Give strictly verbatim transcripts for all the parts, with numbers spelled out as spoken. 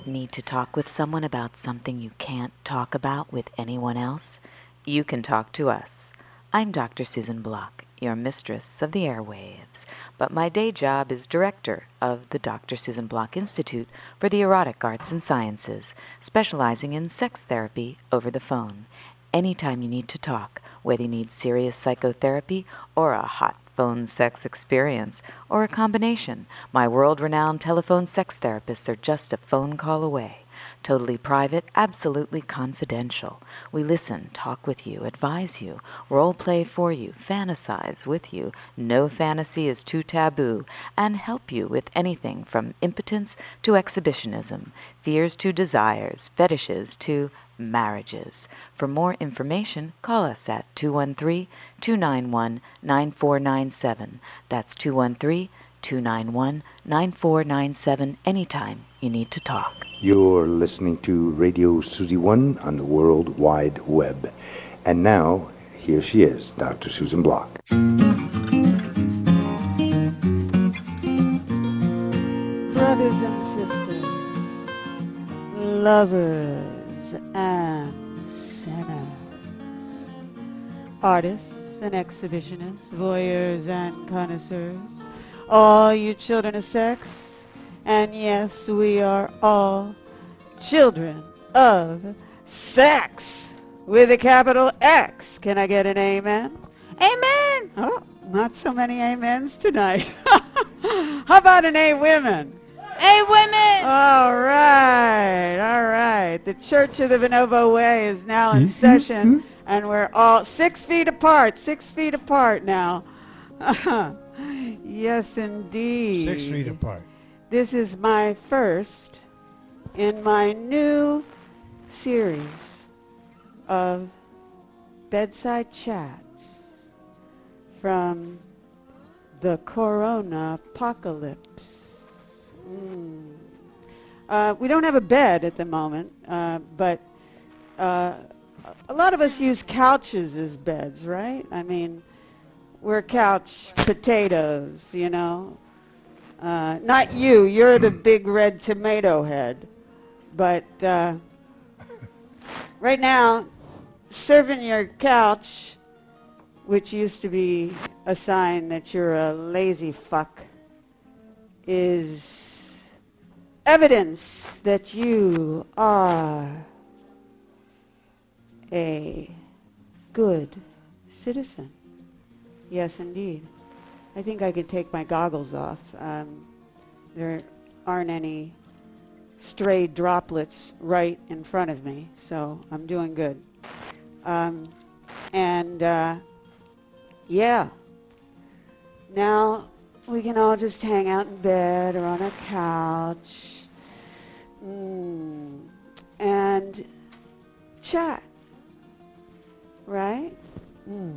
Need to talk with someone about something you can't talk about with anyone else? You can talk to us. I'm Doctor Susan Block, your mistress of the airwaves, but my day job is director of the Doctor Susan Block Institute for the Erotic Arts and Sciences, specializing in sex therapy over the phone. Anytime you need to talk, whether you need serious psychotherapy or a hot phone sex experience, or a combination, my world-renowned telephone sex therapists are just a phone call away. Totally private, absolutely confidential. We listen, talk with you, advise you, role play for you, fantasize with you. No fantasy is too taboo, and help you with anything from impotence to exhibitionism, fears to desires, fetishes to marriages. For more information, call us at two one three, two nine one, nine four nine seven. That's two one three, two nine one, nine four nine seven anytime you need to talk. You're listening to Radio Susie One on the World Wide Web. And now, here she is, Doctor Susan Block. Brothers and sisters, lovers and sinners, artists and exhibitionists, voyeurs and connoisseurs, all you children of sex, and yes, we are all children of sex with a capital X. Can I get an amen? Amen! Oh, not so many amens tonight. How about an A women? Hey, women! All right, all right. The Church of the Bonobo Way is now in session, and we're all six feet apart, six feet apart now. Yes, indeed. Six feet apart. This is my first in my new series of bedside chats from the Corona apocalypse. Mm. Uh, we don't have a bed at the moment, uh, but uh, a lot of us use couches as beds, right? I mean, we're couch potatoes, you know. Uh, not you, you're the big red tomato head. But uh, right now, serving your couch, which used to be a sign that you're a lazy fuck, is evidence that you are a good citizen. Yes, indeed. I think I could take my goggles off. Um, there aren't any stray droplets right in front of me, so I'm doing good. Um, and uh, yeah, now we can all just hang out in bed or on a couch mm, and chat, right? Mm.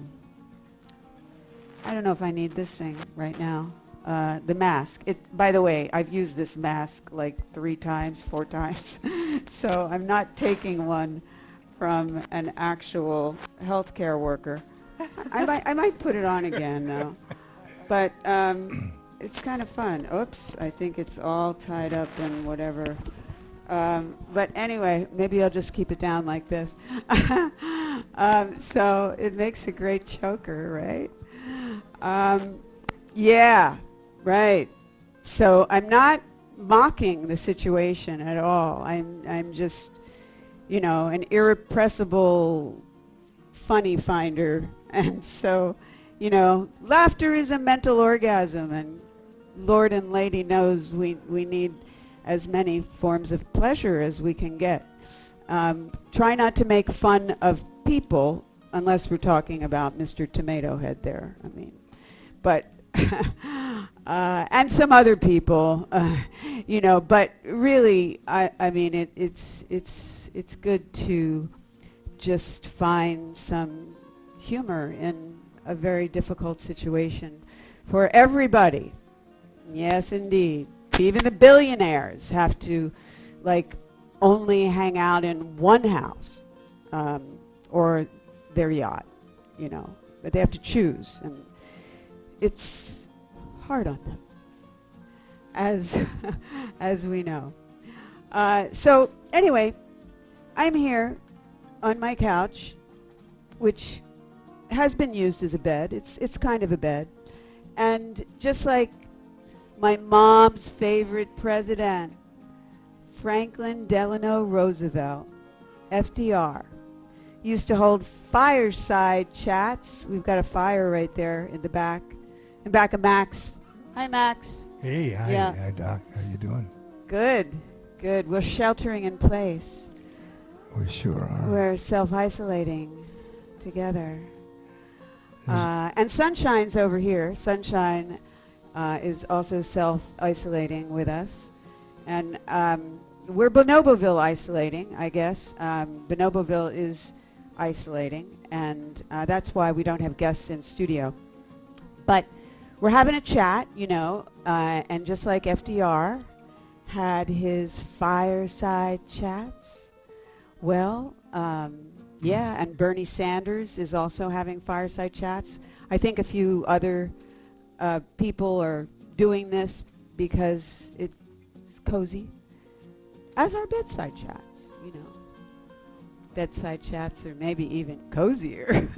I don't know if I need this thing right now. Uh, the mask. It, by the way, I've used this mask like three times, four times. So I'm not taking one from an actual healthcare worker. I might, I might put it on again though. But um, it's kind of fun. Oops, I think it's all tied up in whatever. Um, but anyway, maybe I'll just keep it down like this. um, so it makes a great choker, right? Um, yeah, right. So I'm not mocking the situation at all. I'm, I'm just, you know, an irrepressible funny finder. And so, you know, laughter is a mental orgasm, and Lord and Lady knows we, we need as many forms of pleasure as we can get. Um, try not to make fun of people unless we're talking about Mister Tomato Head there. I mean, but, uh, and some other people, uh, you know, but really, I, I mean, it, it's, it's, it's good to just find some humor in a very difficult situation for everybody. Yes, indeed. Even the billionaires have to, like, only hang out in one house um, or their yacht, you know. But they have to choose, and it's hard on them, as as we know. Uh, so anyway, I'm here on my couch, which has been used as a bed. It's it's kind of a bed. And just like my mom's favorite president, Franklin Delano Roosevelt, F D R, used to hold fireside chats. We've got a fire right there in the back, in back of Max. Hi, Max. Hey, hi, Yeah. hi, Doc. How you doing? Good, good. We're sheltering in place. We sure are. We're self-isolating together. Uh, and Sunshine's over here. Sunshine uh, is also self-isolating with us. And um, we're Bonoboville isolating, I guess. Um, Bonoboville is isolating, and uh, that's why we don't have guests in studio. But we're having a chat, you know, uh, and just like F D R had his fireside chats, well, um, yeah, and Bernie Sanders is also having fireside chats. I think a few other uh, people are doing this because it's cozy, as are bedside chats, you know. Bedside chats are maybe even cozier.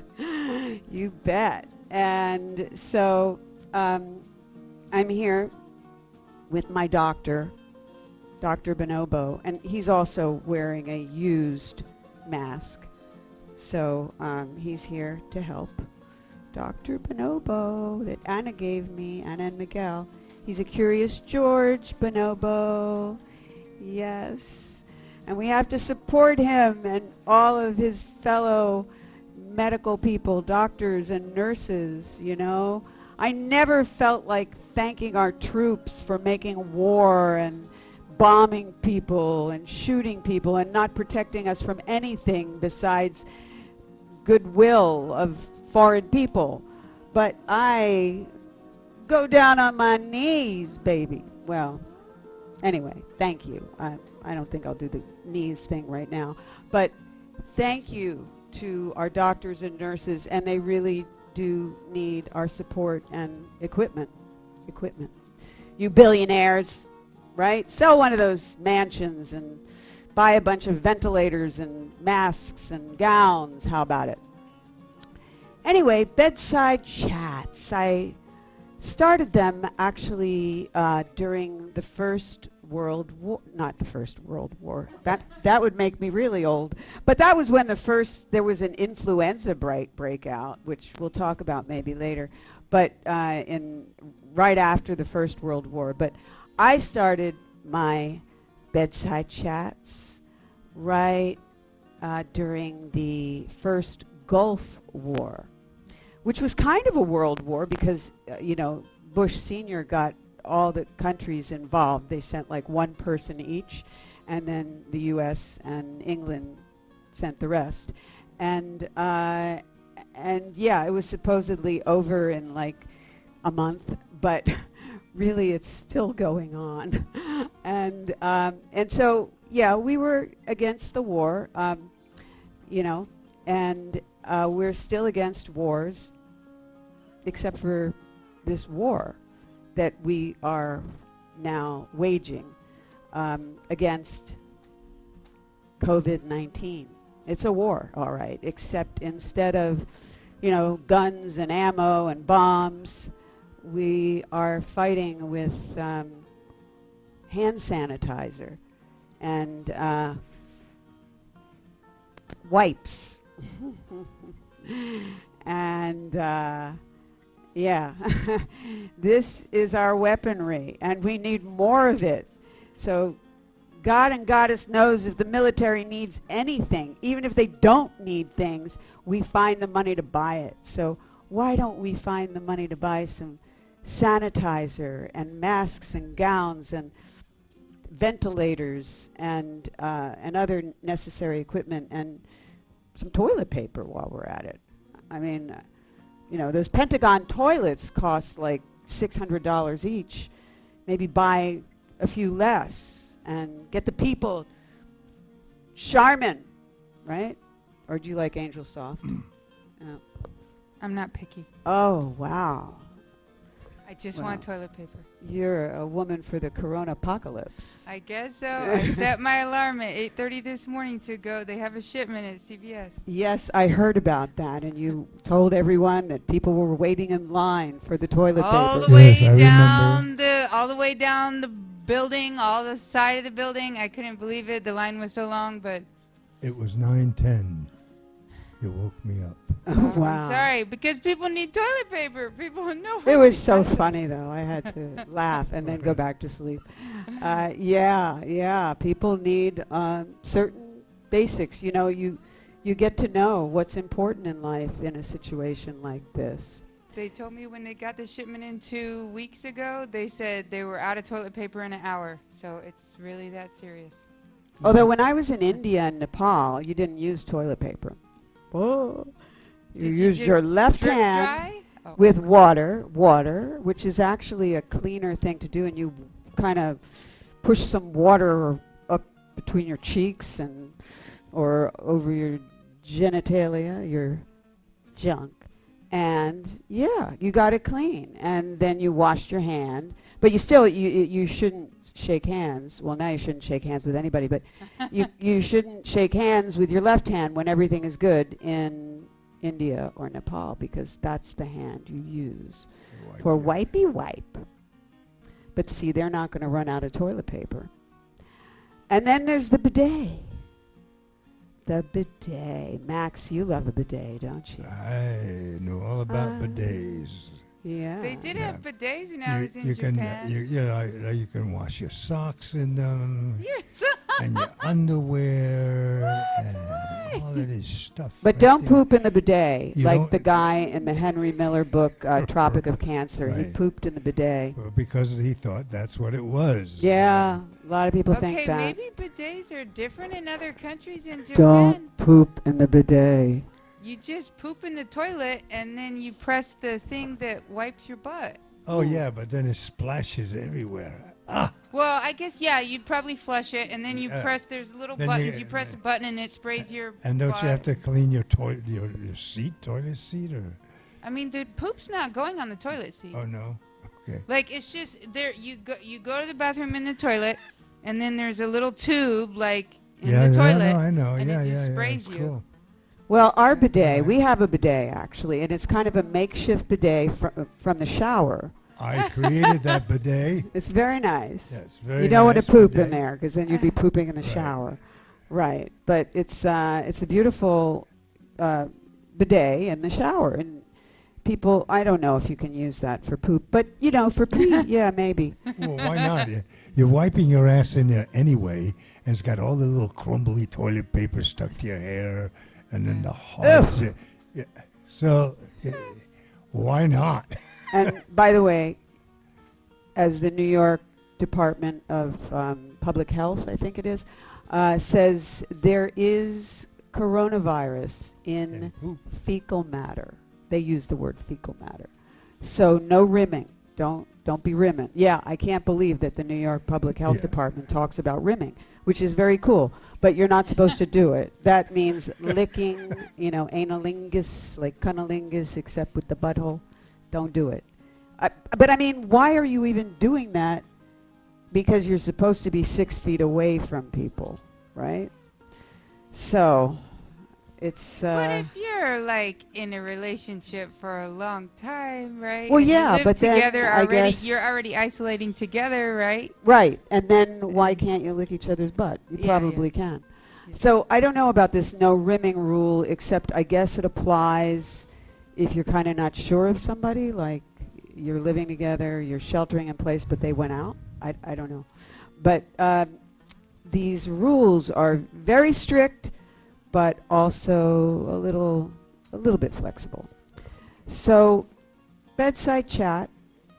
You bet. And so um, I'm here with my doctor, Doctor Bonobo, and he's also wearing a used mask. So um, he's here to help. Doctor Bonobo that Anna gave me, Anna and Miguel. He's a Curious George Bonobo. Yes. And we have to support him and all of his fellow medical people, doctors and nurses, you know. I never felt like thanking our troops for making war and bombing people and shooting people and not protecting us from anything besides goodwill of foreign people. But I go down on my knees, baby. Well, anyway, thank you. I, I don't think I'll do the knees thing right now. But thank you to our doctors and nurses, and they really do need our support and equipment. Equipment. You billionaires, right? Sell one of those mansions and buy a bunch of ventilators and masks and gowns. How about it? Anyway, bedside chats. I started them actually uh, during the First World War. Not the First World War. That that would make me really old. But that was when the first there was an influenza break breakout, which we'll talk about maybe later. But uh, in right after the First World War. But I started my bedside chats right uh, during the first Gulf War, which was kind of a world war because, uh, you know, Bush Senior got all the countries involved. They sent like one person each, and then the U S and England sent the rest. And, uh, and yeah, it was supposedly over in like a month, but really it's still going on. and, um, and so, yeah, we were against the war, um, you know, and uh, we're still against wars, except for this war that we are now waging um, against COVID nineteen. It's a war, all right, except instead of, you know, guns and ammo and bombs, we are fighting with um, hand sanitizer and uh, wipes. and uh, yeah, this is our weaponry, and we need more of it. So God and Goddess knows if the military needs anything, even if they don't need things, we find the money to buy it. So why don't we find the money to buy some sanitizer and masks and gowns and ventilators and uh, and other necessary equipment and some toilet paper while we're at it. I mean, uh, you know, those Pentagon toilets cost like six hundred dollars each. Maybe buy a few less and get the people Charmin, right? Or do you like Angel Soft? I'm not picky. Oh, wow. I just Well. want toilet paper. You're a woman for the corona apocalypse. I guess so. I set my alarm at eight thirty this morning to go. They have a shipment at C V S. Yes, I heard about that, and you told everyone that people were waiting in line for the toilet all paper. the way Yes, I down the, all the way down the building, all the side of the building. I couldn't believe it. The line was so long, but It was nine ten. You woke me up. Oh, uh, wow. I'm sorry because people need toilet paper. People know. It was so funny, though. I had to laugh and then go back to sleep. Uh, yeah, yeah. People need um, certain basics. You know, you you get to know what's important in life in a situation like this. They told me when they got the shipment in two weeks ago, they said they were out of toilet paper in an hour. So it's really that serious. Although when I was in India and Nepal, you didn't use toilet paper. Oh, you Did you used just your left Strip hand dry? Oh. with water, water, which is actually a cleaner thing to do, and you kind of push some water up between your cheeks and or over your genitalia, your junk, and yeah, you got it clean, and then you washed your hand. But you still, you you shouldn't shake hands. Well, now you shouldn't shake hands with anybody, but you you shouldn't shake hands with your left hand when everything is good in India or Nepal, because that's the hand you use Wipe for your- wipey wipe. But see, they're not going to run out of toilet paper. And then there's the bidet. The bidet. Max, you love a bidet, don't you? I know all about Uh, bidets. Yeah. They did Yeah. have bidets when I You, was in you can, Japan. you, you know, you can wash your socks in them You're so and your underwear and all of this stuff. But right don't there. poop in the bidet, You like don't- the guy in the Henry Miller book, uh, Tropic of Cancer. He Right. pooped in the bidet. Well, because he thought that's what it was. Yeah, a lot of people okay, think that. maybe bidets are different in other countries in Japan. Don't poop in the bidet. You just poop in the toilet and then you press the thing that wipes your butt. Oh, yeah, but then it splashes everywhere. Ah, Well, I guess, yeah, you'd probably flush it and then you Yeah. press, there's little Then you- buttons. You, press a button and it sprays your and don't butt. you have to clean your toilet, your, your seat, toilet seat, or? I mean, the poop's not going on the toilet seat. Oh, no? Okay. Like, it's just, there. you go You go to the bathroom in the toilet and then there's a little tube, like, in yeah, the yeah, toilet. I know, I know. and it yeah, just yeah, sprays yeah, you. Cool. Well, our bidet, Right. we have a bidet actually, and it's kind of a makeshift bidet fr- from the shower. I created that bidet. It's very nice. Yes, very you don't want nice to poop in bidet. there, because then you'd be pooping in the Right. shower. Right. But it's uh, it's a beautiful uh, bidet in the shower, and people, I don't know if you can use that for poop, but you know, for pee, yeah, maybe. Well, why not? You- You're wiping your ass in there anyway, and it's got all the little crumbly toilet paper stuck to your hair, and then the holes. Yeah, yeah. So, yeah, why not? And by the way, as the New York Department of um, Public Health, I think it is, uh, says there is coronavirus in And poop. fecal matter. They use the word fecal matter. So no rimming. Don't don't be rimming. Yeah, I can't believe that the New York Public Health Yeah. Department talks about rimming, which is very cool. But you're not supposed to do it. That means licking, you know, analingus, like cunnilingus, except with the butthole. Don't do it. I, but I mean, why are you even doing that? Because you're supposed to be six feet away from people, right? So, it's. Uh, But if you're like in a relationship for a long time, right? Well, and you yeah, live but then together I already, guess- you're already isolating together, right? Right, and then why can't you lick each other's butt? You Yeah, yeah. probably can. Yeah. So I don't know about this no rimming rule, except I guess it applies if you're kind of not sure of somebody, like you're living together, you're sheltering in place, but they went out. I, I don't know. But um, these rules are very strict, but also a little, a little bit flexible. So bedside chat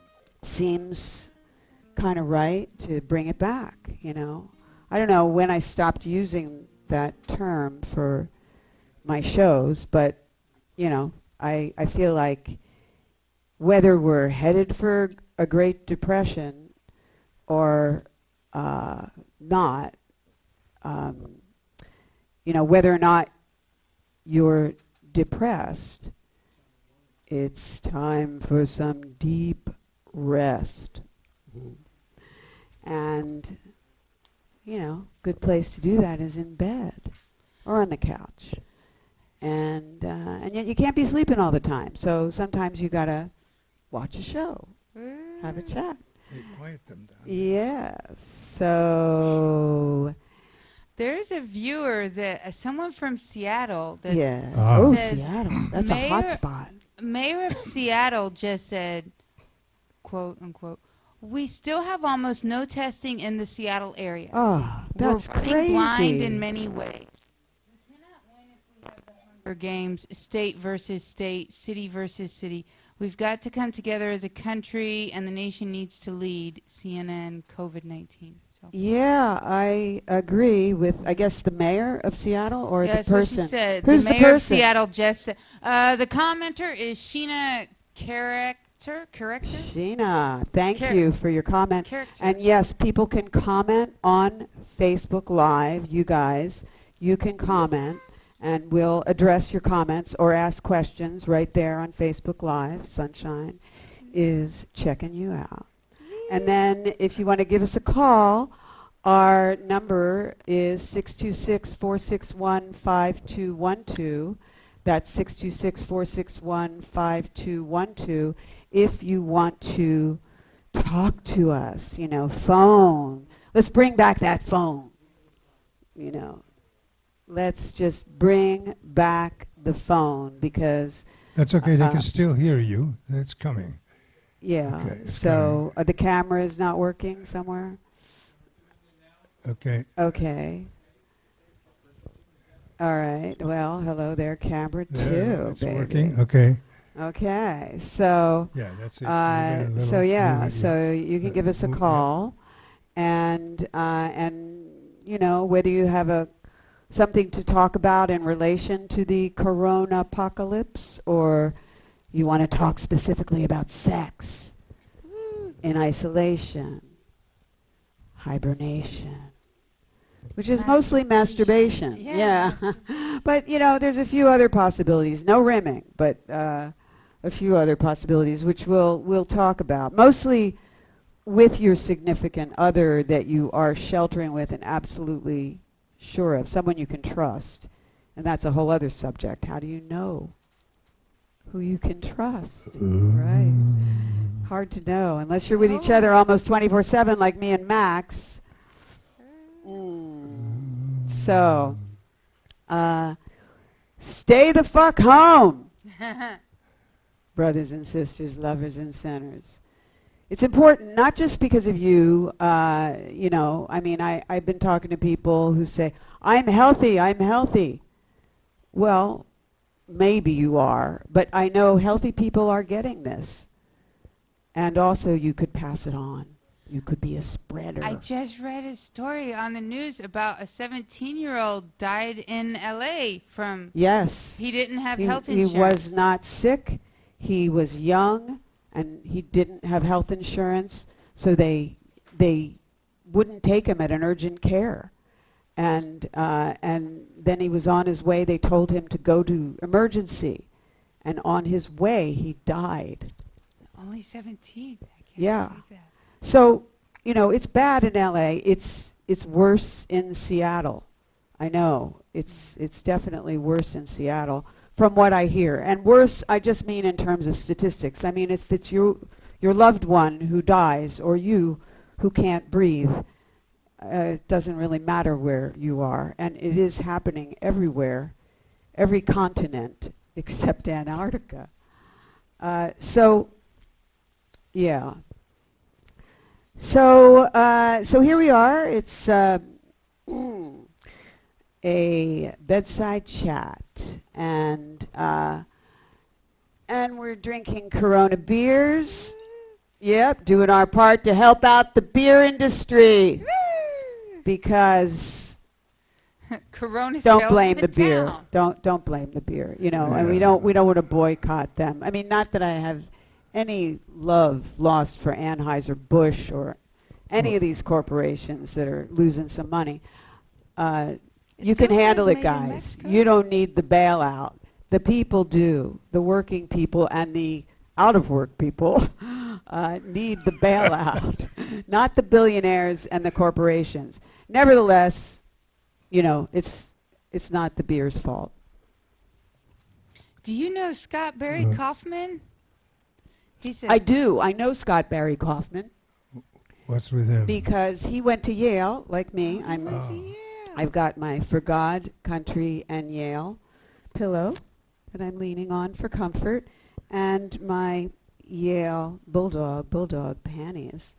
seems kind of right to bring it back, you know. I don't know when I stopped using that term for my shows, but, you know, I, I feel like whether we're headed for a Great Depression or uh, not, um, you know, whether or not you're depressed, it's time for some deep rest. And, you know, good place to do that is in bed or on the couch. And uh, and yet you can't be sleeping all the time. So sometimes you got to watch a show, have a chat. Hey, quiet them down. Yes. So, There's a viewer that uh, someone from Seattle that yes. Ah. Oh, says, Seattle. That's a Mayor- hot spot. Mayor of Seattle just said, quote unquote, we still have almost no testing in the Seattle area. Oh, that's We're running crazy. blind in many ways. We cannot win if we have the Hunger Games, state versus state, city versus city. We've got to come together as a country, and the nation needs to lead. C N N COVID nineteen. So. Yeah, I agree with, I guess, the mayor of Seattle or Yeah, the that's what person. she said. Who's the the mayor of person? Seattle just said. Uh, the commenter is Sheena Character. Character. Sheena, thank Char- you for your comment. Character. And yes, people can comment on Facebook Live. You guys, you can comment, and we'll address your comments or ask questions right there on Facebook Live. Sunshine is checking you out. And then if you want to give us a call, our number is six two six, four six one, five two one two. That's six two six, four six one, five two one two. If you want to talk to us, you know, phone. Let's bring back that phone. You know, let's just bring back the phone because, That's okay. They Uh, can still hear you. It's coming. yeah. Okay, it's So uh, the camera is not working somewhere? Okay. Okay. All right. Well, hello there, camera There, two, it's baby. working. Okay. Okay. So, Yeah, that's it. You uh, got a little- so yeah. little- So you can uh, give us a move- yeah. call, and uh, and you know whether you have a something to talk about in relation to the corona apocalypse, or you want to talk specifically about sex in isolation, hibernation, which is mostly masturbation. Yeah. Yeah. But, you know, there's a few other possibilities. No rimming, but uh, a few other possibilities, which we'll, we'll talk about. Mostly with your significant other that you are sheltering with and absolutely sure of, someone you can trust. And that's a whole other subject. How do you know who you can trust? Right. Hard to know unless you're with each other almost twenty-four seven like me and Max. Mm. So, uh, stay the fuck home, brothers and sisters, lovers and sinners. It's important, not just because of you, uh, you know, I mean, I, I've been talking to people who say, I'm healthy, I'm healthy. Well, maybe you are, but I know healthy people are getting this. And also you could pass it on. You could be a spreader. I just read a story on the news about a seventeen-year-old died in L A from Yes. he didn't have He, health he insurance. was not sick. He was young, and he didn't have health insurance, so they they wouldn't take him at an urgent care. And uh, and then he was on his way. They told him to go to emergency, and on his way he died. Only seventeen. I can't Yeah. believe that. So, you know, it's bad in L A. It's it's worse in Seattle. I know. It's it's definitely worse in Seattle from what I hear. And worse, I just mean in terms of statistics. I mean, if it's your your loved one who dies or you who can't breathe, uh, it doesn't really matter where you are. And it is happening everywhere, every continent except Antarctica. Uh, so, yeah. So, uh, so here we are. It's uh, a bedside chat, and uh, and we're drinking Corona beers. Yep, doing our part to help out the beer industry because Corona's don't failing blame the beer. town. Don't don't blame the beer. You know, and we Yeah. don't we don't want to boycott them. I mean, not that I have any love lost for Anheuser-Busch or any of these corporations that are losing some money. Uh, Is you can Gilmores handle it, made in guys. Mexico? You don't need the bailout. The people do. The working people and the out-of-work people uh, need the bailout, not the billionaires and the corporations. Nevertheless, you know, it's it's not the beer's fault. Do you know Scott Barry No. Kaufman? He says, I do. I know Scott Barry Kaufman What's with him? because he went to Yale, like me. I'm, Oh. Yeah. I've got my For God, Country, and Yale pillow that I'm leaning on for comfort, and my Yale Bulldog, Bulldog panties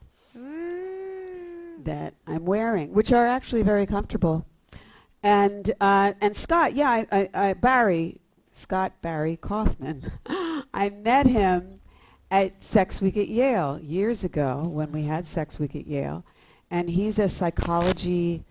that I'm wearing, which are actually very comfortable. And uh, and Scott, yeah, I, I, I, Barry, Scott Barry Kaufman, I met him at Sex Week at Yale years ago when we had Sex Week at Yale, and he's a psychology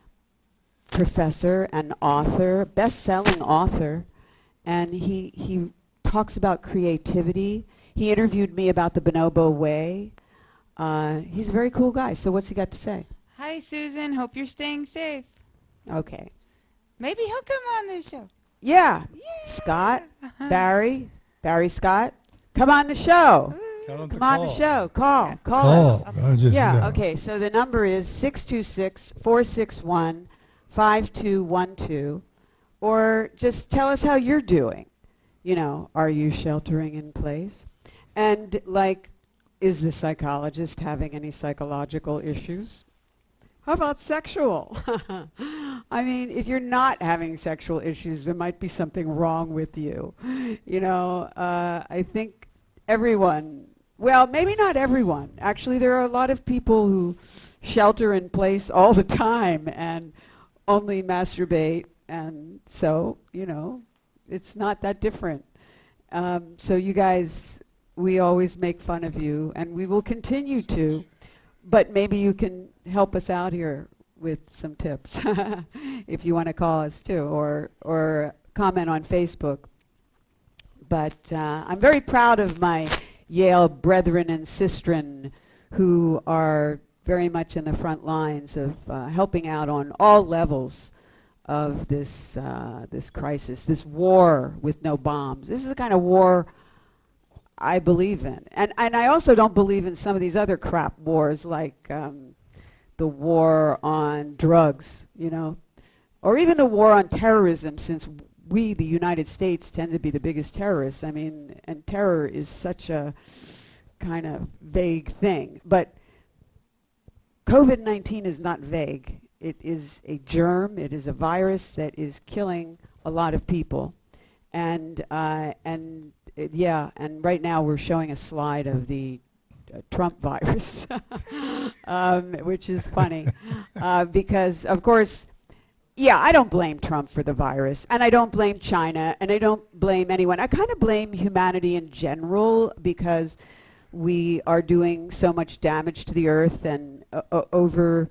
professor and author, best-selling author, and he he talks about creativity. He interviewed me about the Bonobo Way. Uh, he's a very cool guy. So what's he got to say? Hi, Susan. Hope you're staying safe. Okay. Maybe he'll come on this show. Yeah. Yeah. Scott, Barry, Barry Scott, come on the show. Tell him to Come on the call. show. Call. Call Call. us. Not just, Yeah, uh, okay. So the number is six two six, four six one, five two one two, or just tell us how you're doing. You know, are you sheltering in place? And like, is the psychologist having any psychological issues? How about sexual? I mean, if you're not having sexual issues, there might be something wrong with you. You know, uh, I think everyone, well, maybe not everyone. Actually, there are a lot of people who shelter in place all the time and only masturbate. And so, you know, it's not that different. Um, so you guys, we always make fun of you, and we will continue to. But maybe you can help us out here with some tips if you want to call us too, or or comment on Facebook. But uh, I'm very proud of my Yale brethren and sistren who are very much in the front lines of uh, helping out on all levels of this uh, this crisis, this war with no bombs. This is the kind of war I believe in. And and I also don't believe in some of these other crap wars, like um, the war on drugs, you know, or even the war on terrorism, since we, the United States, tend to be the biggest terrorists. I mean, and terror is such a kind of vague thing. But COVID nineteen is not vague. It is a germ. It is a virus that is killing a lot of people. And uh, and it, yeah, and right now we're showing a slide of the uh, Trump virus, um, which is funny uh, because, of course, yeah, I don't blame Trump for the virus, and I don't blame China, and I don't blame anyone. I kind of blame humanity in general because we are doing so much damage to the earth and uh, uh, over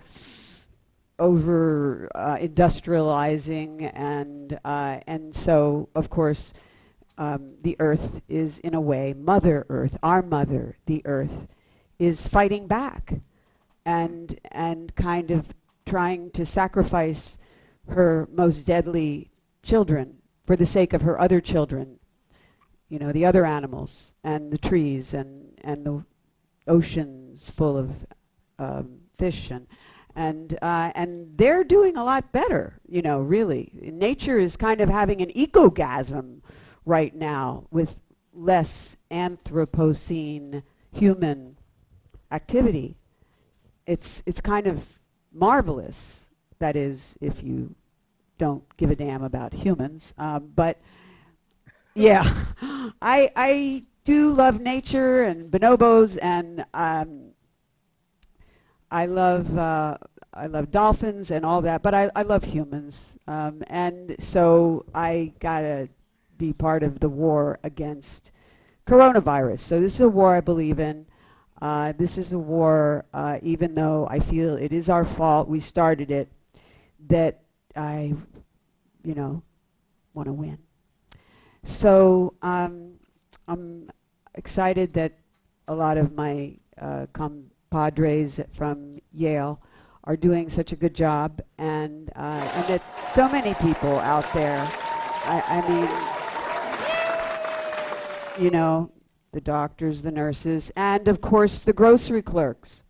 over uh, industrializing, and uh, and so of course um, the earth is, in a way, Mother Earth, our mother, the earth, is fighting back and and kind of trying to sacrifice her most deadly children for the sake of her other children, you know, the other animals and the trees and and the oceans full of um, fish and and uh, and they're doing a lot better, you know, really. Nature is kind of having an ecogasm right now with less Anthropocene human activity. It's it's kind of marvelous. That is, if you don't give a damn about humans. Um, but yeah, I I do love nature and bonobos, and um, I love uh, I love dolphins and all that. But I, I love humans, um, and so I gotta be part of the war against coronavirus. So this is a war I believe in. Uh, this is a war, uh, even though I feel it is our fault, we started it, that I, you know, want to win. So um, I'm excited that a lot of my uh, compadres from Yale are doing such a good job, and uh, and that so many people out there, I, I mean, you know, the doctors, the nurses, and of course the grocery clerks.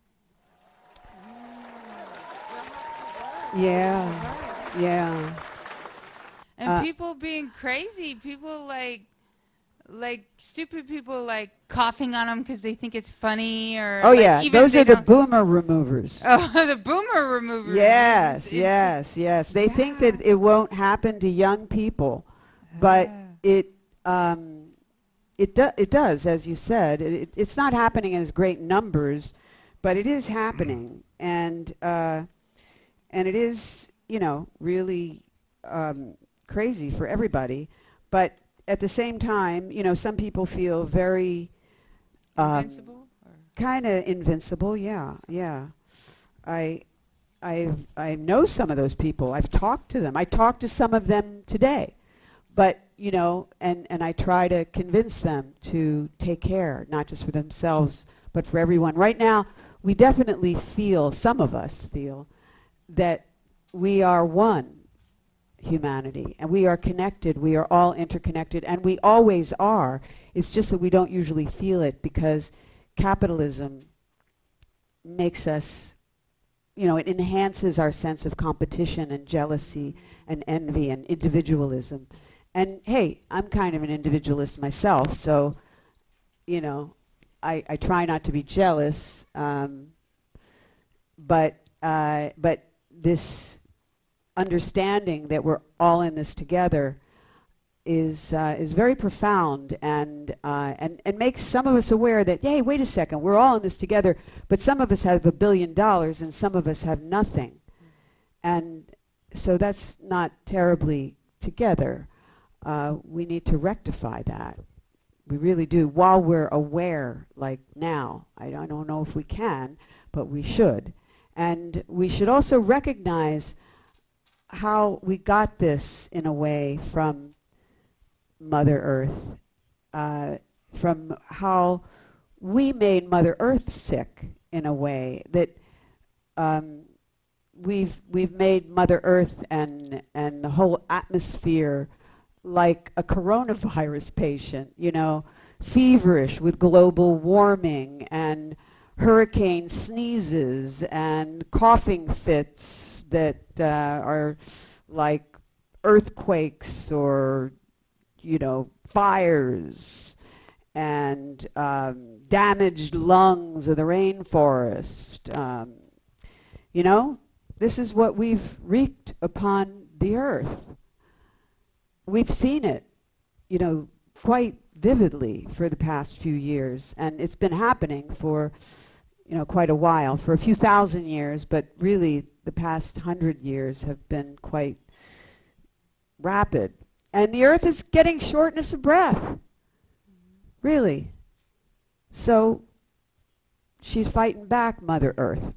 Yeah, yeah. And Uh, people being crazy, people like, like stupid people like coughing on them because they think it's funny, or Oh like, yeah, even if those they are the don't- boomer removers. Oh, the boomer removers. Yes, It's- yes, yes. They think Yeah. that it won't happen to young people, but Ah. it um, it do, it does, as you said. It, it, it's not happening in as great numbers, but it is happening, and uh, and it is, you know, really um, crazy for everybody. But at the same time, you know, some people feel very um, Invincible? Or- kind of invincible. Yeah, yeah. I, I, I know some of those people. I've talked to them. I talked to some of them today, but you know, and and I try to convince them to take care, not just for themselves, but for everyone. Right now, we definitely feel, some of us feel, that we are one humanity, and we are connected. We are all interconnected, and we always are. It's just that we don't usually feel it because capitalism makes us, you know, it enhances our sense of competition and jealousy and envy and individualism. And hey, I'm kind of an individualist myself, so, you know, I, I try not to be jealous, um, but uh, but this understanding that we're all in this together is uh, is very profound, and uh, and and makes some of us aware that, hey, wait a second, we're all in this together, but some of us have a billion dollars and some of us have nothing, and so that's not terribly together. Uh, we need to rectify that. We really do, while we're aware, like now. I don't, I don't know if we can, but we should. And we should also recognize how we got this, in a way, from Mother Earth, uh, from how we made Mother Earth sick, in a way, that um, we've we've made Mother Earth and and the whole atmosphere like a coronavirus patient, you know, feverish with global warming and hurricane sneezes and coughing fits that uh, are like earthquakes or, you know, fires, and um, damaged lungs of the rainforest. Um, you know, this is what we've wreaked upon the earth. We've seen it, you know, quite vividly for the past few years, and it's been happening for, you know, quite a while, for a few thousand years, but really the past hundred years have been quite rapid. And the earth is getting shortness of breath, really. So she's fighting back, Mother Earth.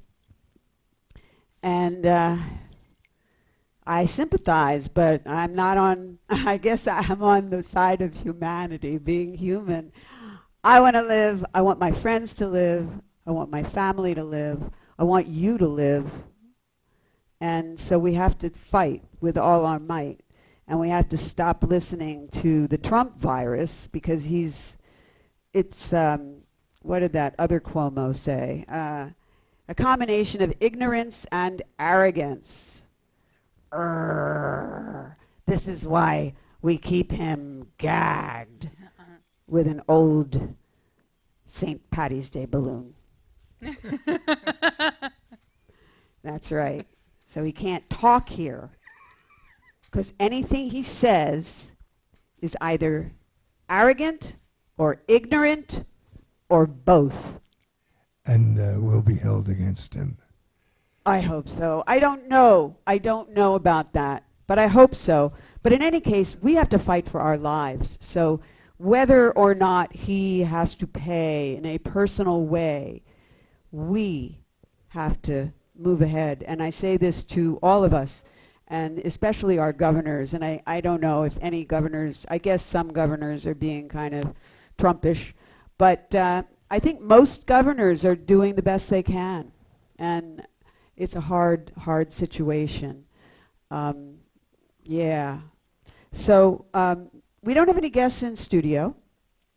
And uh, I sympathize, but I'm not on, I guess I'm on the side of humanity, being human. I want to live. I want my friends to live. I want my family to live. I want you to live. And so we have to fight with all our might. And we have to stop listening to the Trump virus, because he's, it's, um, what did that other Cuomo say? Uh, a combination of ignorance and arrogance. Urgh. This is why we keep him gagged with an old Saint Patty's Day balloon. That's right. So he can't talk here, because anything he says is either arrogant or ignorant or both. And uh, will be held against him. I hope so. I don't know. I don't know about that, but I hope so. But in any case, we have to fight for our lives. So whether or not he has to pay in a personal way, we have to move ahead. And I say this to all of us, and especially our governors. And I, I don't know if any governors, I guess some governors are being kind of Trumpish, but uh, I think most governors are doing the best they can. And it's a hard, hard situation. Um, yeah. So um, we don't have any guests in studio,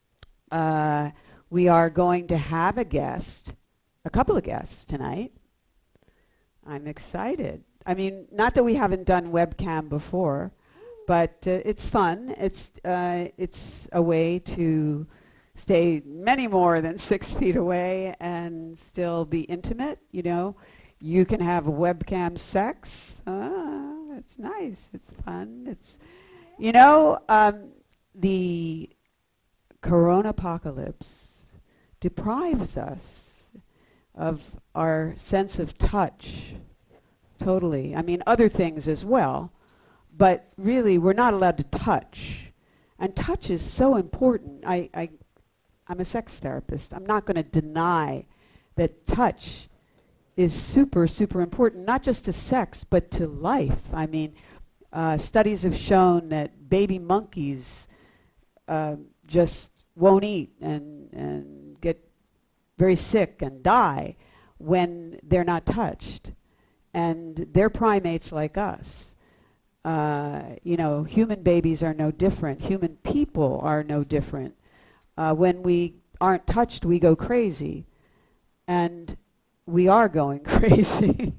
Uh, we are going to have a guest, a couple of guests tonight. I'm excited. I mean, not that we haven't done webcam before, but uh, it's fun. It's uh, it's a way to stay many more than six feet away and still be intimate. You know, you can have webcam sex. Ah, it's nice. It's fun. It's, you know, um, the corona apocalypse deprives us of our sense of touch. Totally. I mean, other things as well. But really, we're not allowed to touch. And touch is so important. I, I, I'm a sex therapist. I'm not going to deny that touch is super, super important, not just to sex, but to life. I mean, uh, studies have shown that baby monkeys uh, just won't eat and, and get very sick and die when they're not touched. And they're primates like us. Uh, you know, human babies are no different. Human people are no different. Uh, when we aren't touched, we go crazy. And we are going crazy.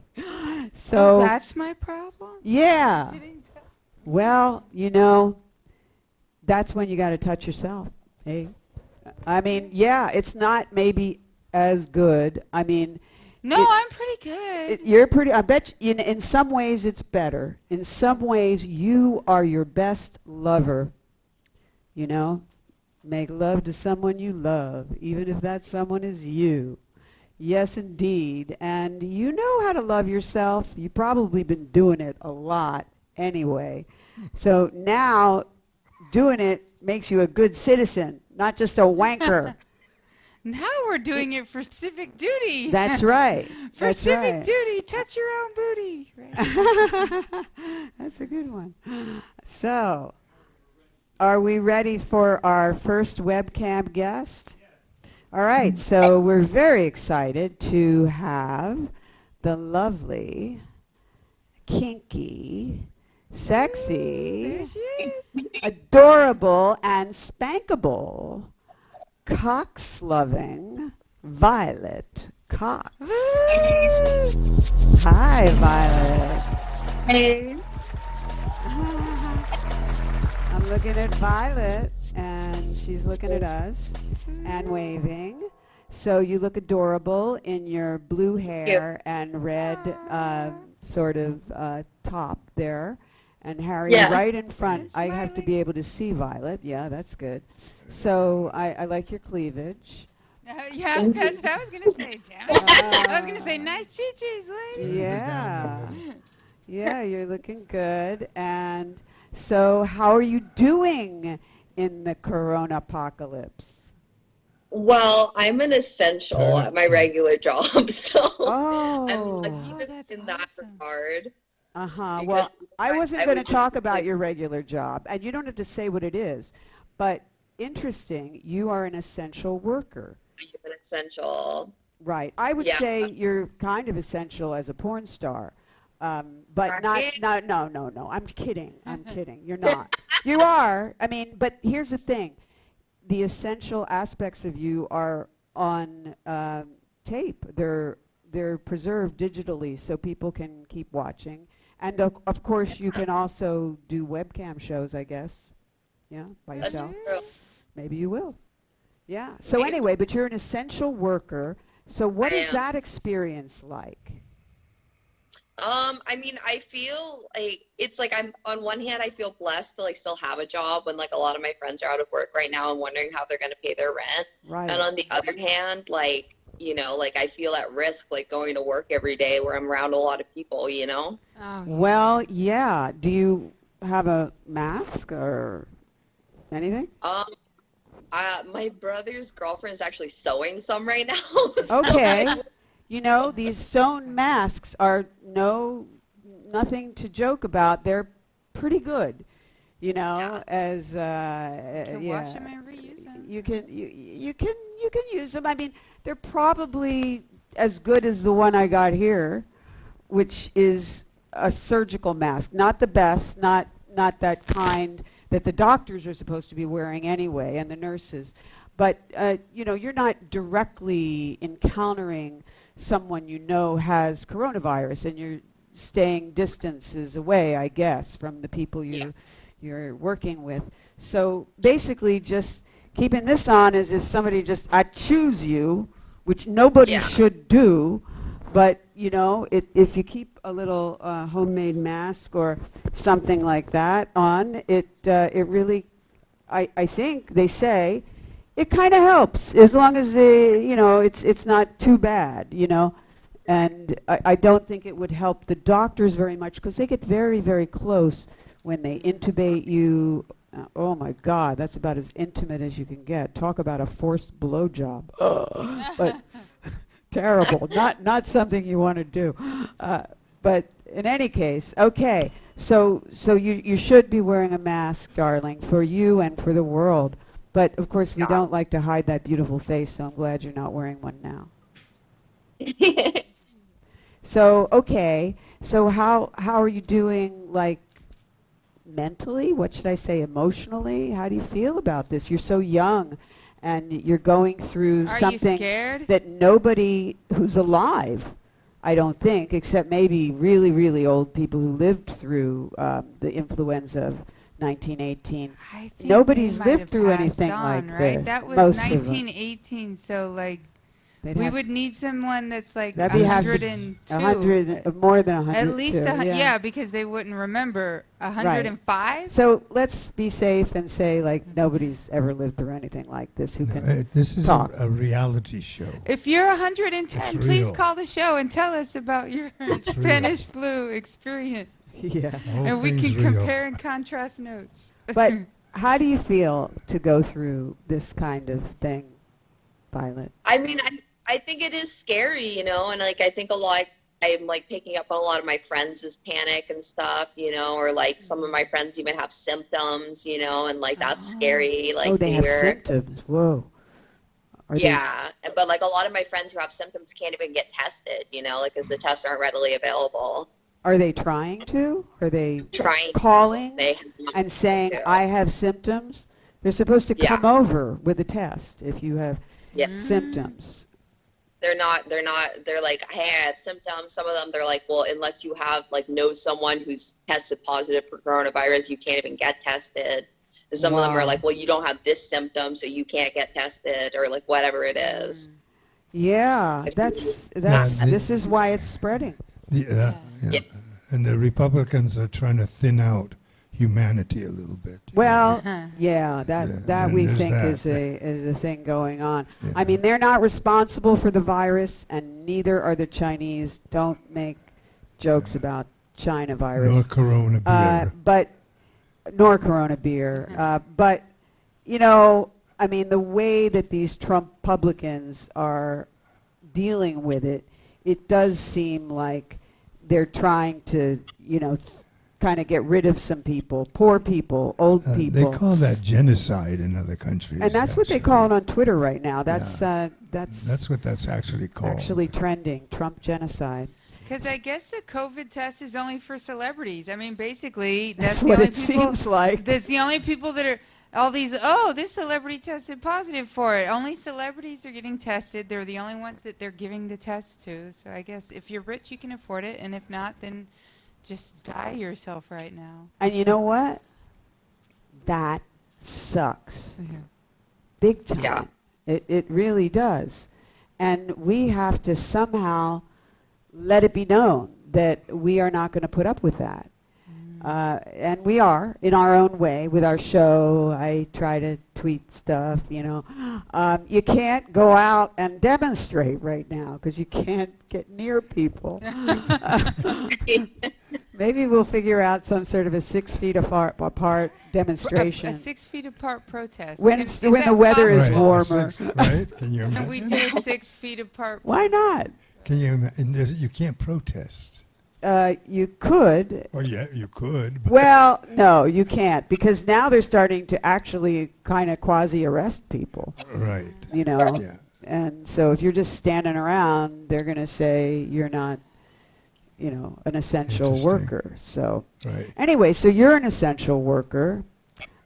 So oh, that's my problem? Yeah. Well, you know, that's when you got to touch yourself. Hey, I mean, yeah, it's not maybe as good. I mean, no, it, I'm pretty good. It, you're pretty. I bet you, in in some ways it's better. In some ways, you are your best lover. You know, make love to someone you love, even if that someone is you. Yes, indeed. And you know how to love yourself. You've probably been doing it a lot anyway. So now doing it makes you a good citizen, not just a wanker. Now we're doing it for civic duty. That's right. For That's civic right. duty, touch your own booty. Right. That's a good one. So, are we ready for our first webcam guest? All right, so we're very excited to have the lovely, kinky, sexy, There she is. adorable, and spankable, cox-loving Violet Cox. Hi, Violet. Hey. I'm looking at Violet, and she's looking at us and waving. So you look adorable in your blue hair and red uh, sort of uh, top there. And Harry, Yeah. right in front. And I have to be able to see Violet. Yeah, that's good. So I, I like your cleavage. Uh, yeah, that's what I was going to say, damn it. I was going to say, nice chi-chis, lady. Yeah. Yeah, you're looking good. And so how are you doing in the corona apocalypse? Well, I'm an essential at my regular job, so Oh. I'm Oh, lucky that's in that awesome. regard. Uh-huh. Because Well, I I- wasn't I going to would talk just, about like- your regular job, and you don't have to say what it is, but interesting, you are an essential worker. I'm an essential. Right. I would Yeah. say you're kind of essential as a porn star, um, but not, Right. no, no, no, no. I'm kidding. I'm kidding. You're not. You are. I mean, but here's the thing. The essential aspects of you are on um, tape. They're, they're preserved digitally so people can keep watching. And of, of course, you can also do webcam shows, I guess. Yeah, by That's yourself. true. Maybe you will. Yeah. So Maybe. anyway, but you're an essential worker. So what I is am. that experience like? Um, I mean, I feel like it's like I'm on one hand, I feel blessed to like still have a job when like a lot of my friends are out of work right now and wondering how they're going to pay their rent. Right. And on the other hand, like, you know, like I feel at risk like going to work every day where I'm around a lot of people, you know? Oh, Well, yeah. Do you have a mask or anything? Um, uh, my brother's girlfriend is actually sewing some right now. so Okay. I- You know, these sewn masks are no, nothing to joke about. They're pretty good, you know, Yeah. as, uh, you can yeah. wash them and reuse them. You can, you, you can, you can use them. I mean, they're probably as good as the one I got here, which is a surgical mask. Not the best, not, not that kind that the doctors are supposed to be wearing anyway, and the nurses. but uh, you know, you're not directly encountering someone you know has coronavirus, and you're staying distances away, I guess, from the people you're Yeah. you're working with. So basically, just keeping this on as if somebody just I choose you, which nobody Yeah. should do. But you know, it, if you keep a little uh, homemade mask or something like that on, it uh, it really, I I think they say, it kind of helps as long as they, you know, it's it's not too bad, you know. And I, I don't think it would help the doctors very much because they get very very close when they intubate you. Uh, oh my God, that's about as intimate as you can get. Talk about a forced blowjob. But terrible. Not not something you want to do. Uh, but in any case, okay. So so you you should be wearing a mask, darling, for you and for the world. But of course, we Yeah. don't like to hide that beautiful face. So I'm glad you're not wearing one now. So okay. So how how are you doing? Like mentally? What should I say? Emotionally? How do you feel about this? You're so young. And you're going through Are you something scared? that nobody who's alive, I don't think, except maybe really, really old people who lived through um, the influenza of nineteen eighteen. I think Nobody's they might lived have through passed anything on, like right? this. That was Most of them. nineteen eighteen, so like They'd we have would need someone that's like That'd be have to- one hundred two. a hundred, uh, more than a hundred. At least, a, hun- yeah. yeah, because they wouldn't remember. one hundred five? So let's be safe and say like nobody's ever lived through anything like this who No, can uh, this is a, talk. a reality show. If you're one hundred ten, It's please real. call the show and tell us about your It's real. Spanish flu experience. Yeah. Whole And we thing's can real. compare and contrast notes. But how do you feel to go through this kind of thing, Violet? I mean, I, I think it is scary, you know, and like I think a lot, I'm like picking up on a lot of my friends' panic and stuff, you know, or like some of my friends even have symptoms, you know, and like that's Oh. scary. Like oh, they have were- symptoms. Whoa. Are they- yeah, but like a lot of my friends who have symptoms can't even get tested, you know, like because the tests aren't readily available. Are they trying to? Are they Trying calling they have and saying, to. I have symptoms? They're supposed to Yeah. come over with a test if you have Yeah. Mm. symptoms. They're not, they're not, they're like, hey, I have symptoms. Some of them, they're like, well, unless you have, like, know someone who's tested positive for coronavirus, you can't even get tested. And some of them Wow. are like, well, you don't have this symptom, so you can't get tested, or like whatever it is. Yeah, It's that's, really- that's, Yeah, the- this is why it's spreading. The, uh, yeah. Yeah. And the Republicans are trying to thin out humanity a little bit. you know. Well, Huh. yeah, that, Yeah, that and we there's think that. is a, is a thing going on. Yeah. I mean, they're not responsible for the virus, and neither are the Chinese. Don't make jokes about China virus. Nor Corona Uh, beer. but nor Corona beer. Uh, but you know, I mean, the way that these Trump publicans are dealing with it, it does seem like they're trying to, you know, th- kind of get rid of some people, poor people, old Uh, they people. call that genocide in other countries. And that's what they actually. call it on Twitter right now. That's uh, that's That's what that's actually called. actually trending. Trump genocide. Because I guess the COVID test is only for celebrities. I mean, basically, that's, That's the what only it people, seems like. That's the only people that are, all these, oh, this celebrity tested positive for it. Only celebrities are getting tested. They're the only ones that they're giving the test to. So I guess if you're rich, you can afford it. And if not, then just die yourself right now. And you know what? That sucks. Big time. Yeah. It, it really does. And we have to somehow let it be known that we are not going to put up with that. Uh, and we are, in our own way, with our show. I try to tweet stuff, you know. Um, you can't go out and demonstrate right now because you can't get near people. Maybe we'll figure out some sort of a six feet apart, apart A, demonstration. a six feet apart protest. When Is- it's- is when that the weather is possible? warmer. Six, right? Can you And imagine? we do a six feet apart. Why not? Can you imagine? You can't protest. Uh, you could. Or yeah, you could. But Well, no, you can't because now they're starting to actually kind of quasi-arrest people, right. you know. Yeah. And so if you're just standing around, they're going to say you're not, you know, an essential Interesting. worker. So Right. anyway, so you're an essential worker.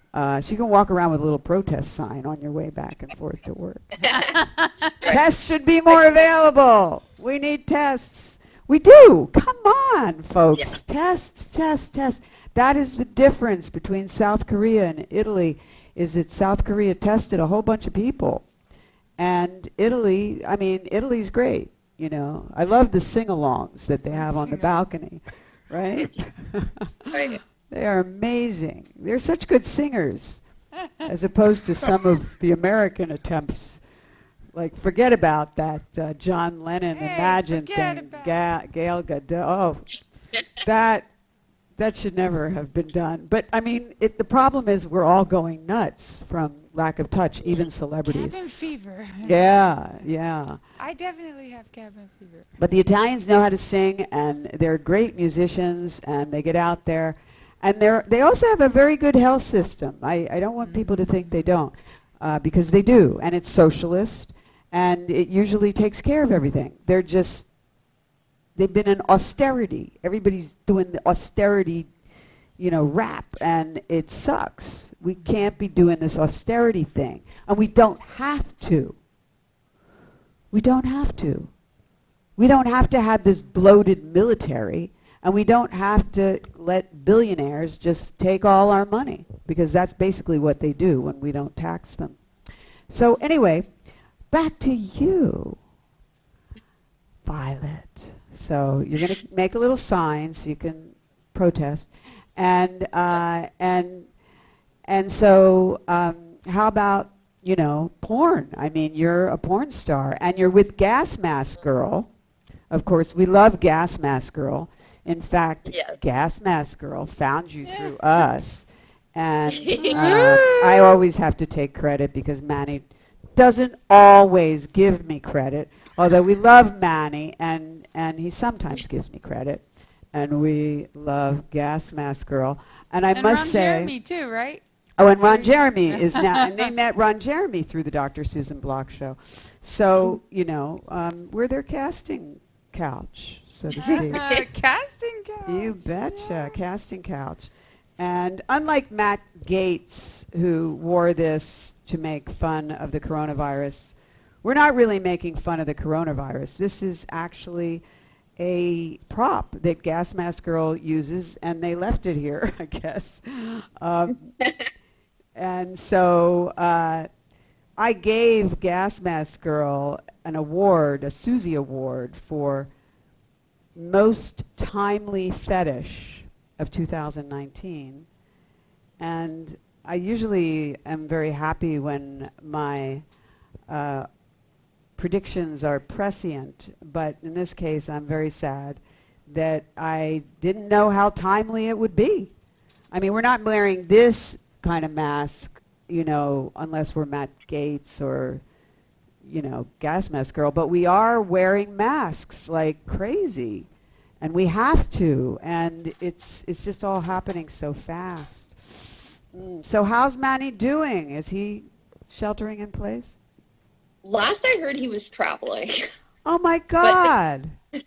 Uh, so you can walk around with a little protest sign on your way back and forth to work. Tests should be more available. We need tests. We do. Come on, folks. Yeah. Tests, tests, tests. That is the difference between South Korea and Italy, is that South Korea tested a whole bunch of people. And Italy, I mean, Italy's great, you know. I love the sing-alongs that they have on the balcony, right? Right. They are amazing. They're such good singers, as opposed to some of the American attempts. Like, forget about that uh, John Lennon Hey, Imagine forget thing. about Ga- Gail Gadot. Oh, that that should never have been done. But I mean, it, the problem is we're all going nuts from lack of touch, even celebrities. Cabin fever. Yeah, yeah. I definitely have cabin fever. But the Italians know how to sing, and they're great musicians, and they get out there. And they're, they also have a very good health system. I, I don't want people to think they don't, uh, because they do. And it's socialist, and it usually takes care of everything. They're just, they've been in austerity. Everybody's doing the austerity, you know, rap, and it sucks. We can't be doing this austerity thing. And we don't have to. We don't have to. We don't have to have this bloated military. And we don't have to let billionaires just take all our money, because that's basically what they do when we don't tax them. So anyway, back to you, Violet. So you're going to make a little sign so you can protest. And, uh, and, and so um, how about, you know, porn? I mean, you're a porn star, and you're with Gas Mask Girl. Of course, we love Gas Mask Girl. In fact, Yes. Gas Mask Girl found you through us. And uh, I always have to take credit because Manny doesn't always give me credit, although we love Manny, and, and he sometimes gives me credit. And we love Gas Mask Girl. And I and must Ron say... Jeremy too, right? Oh, and Ron Jeremy is now, and they met Ron Jeremy through the Doctor Susan Block show. So, you know, um, we're their casting couch, so to speak. Casting couch. You betcha, casting couch. And unlike Matt Gaetz, who wore this to make fun of the coronavirus, we're not really making fun of the coronavirus. This is actually a prop that Gas Mask Girl uses, and they left it here, I guess. Um, and so uh, I gave Gas Mask Girl an award, a Susie Award, for most timely fetish of two thousand nineteen. And I usually am very happy when my uh, predictions are prescient, but in this case I'm very sad that I didn't know how timely it would be. I mean, we're not wearing this kind of mask, you know, unless we're Matt Gaetz or, you know, Gas Mask Girl, but we are wearing masks like crazy, and we have to, and it's it's just all happening so fast. Mm. So how's Manny doing? Is he sheltering in place? Last I heard, he was traveling. Oh my God!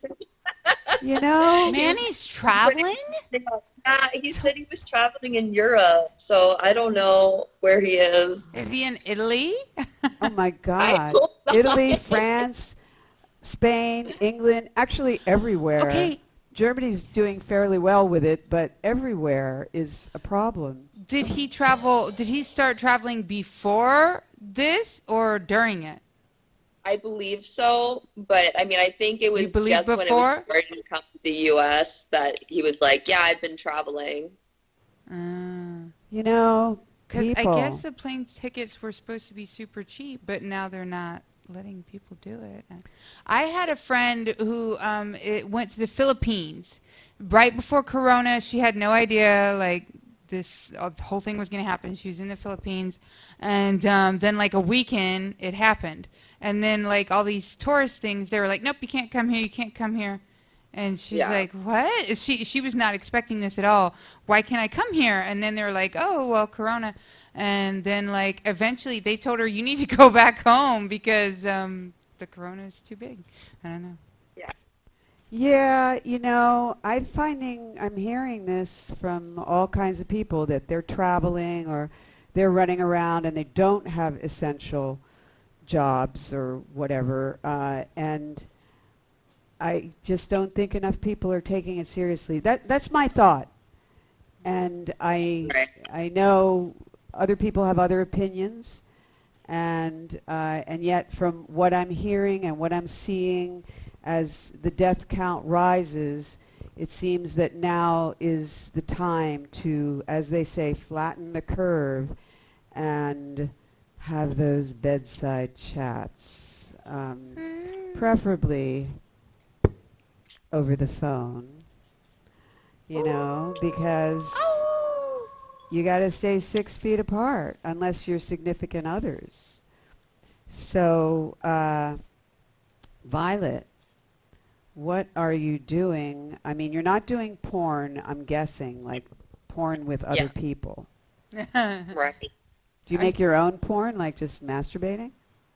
You know, Manny's traveling? Yeah, he said he was traveling in Europe, so I don't know where he is. Is he in Italy? oh my I God! hope not. Italy, France, Spain, England, actually everywhere. Okay. Germany's doing fairly well with it, but everywhere is a problem. Did he travel? Did he start traveling before this or during it? I believe so, but I mean, I think it was believe just when it before? was starting to come to the U S that he was like, yeah, I've been traveling. Uh, You know, Because I people. guess the plane tickets were supposed to be super cheap, but now they're not letting people do it. I had a friend who um, it went to the Philippines right before Corona. She had no idea, like, this uh, whole thing was going to happen. She was in the Philippines, and um, then, like, a weekend, it happened. And then, like, all these tourist things, they were like, nope, you can't come here, you can't come here. And she's Yeah. like, what? She she was not expecting this at all. Why can't I come here? And then they were like, oh, well, Corona. And then, like, eventually they told her, you need to go back home because um, the Corona is too big. I don't know. Yeah, you know, I'm finding, I'm hearing this from all kinds of people that they're traveling or they're running around and they don't have essential jobs or whatever. Uh, and I just don't think enough people are taking it seriously. That that's my thought. And I Right. I know other people have other opinions, and uh, and yet from what I'm hearing and what I'm seeing as the death count rises, it seems that now is the time to, as they say, flatten the curve and have those bedside chats, um, preferably over the phone, you know, because you got to stay six feet apart unless you're significant others. So, uh, Violet, what are you doing? I mean, you're not doing porn, I'm guessing, like porn with other Yeah. people. Right. Do you make your own porn, like just masturbating?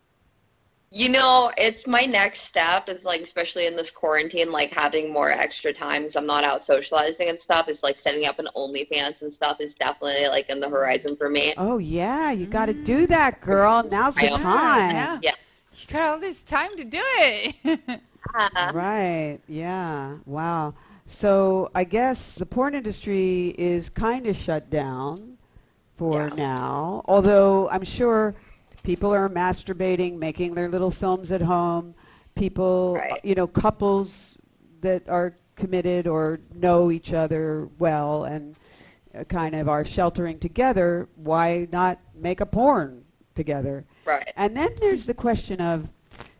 You know, it's my next step. It's like, especially in this quarantine, like having more extra time because I'm not out socializing and stuff. It's like setting up an OnlyFans and stuff is definitely like in the horizon for me. Oh, yeah, you got to do that, girl. Now's the Yeah, time. Yeah. Yeah. You got all this time to do it. Uh, Right, yeah, wow. So I guess the porn industry is kind of shut down for Yeah. now, although I'm sure people are masturbating, making their little films at home. People, Right. you know, couples that are committed or know each other well and uh, kind of are sheltering together, why not make a porn together? right. And then there's the question of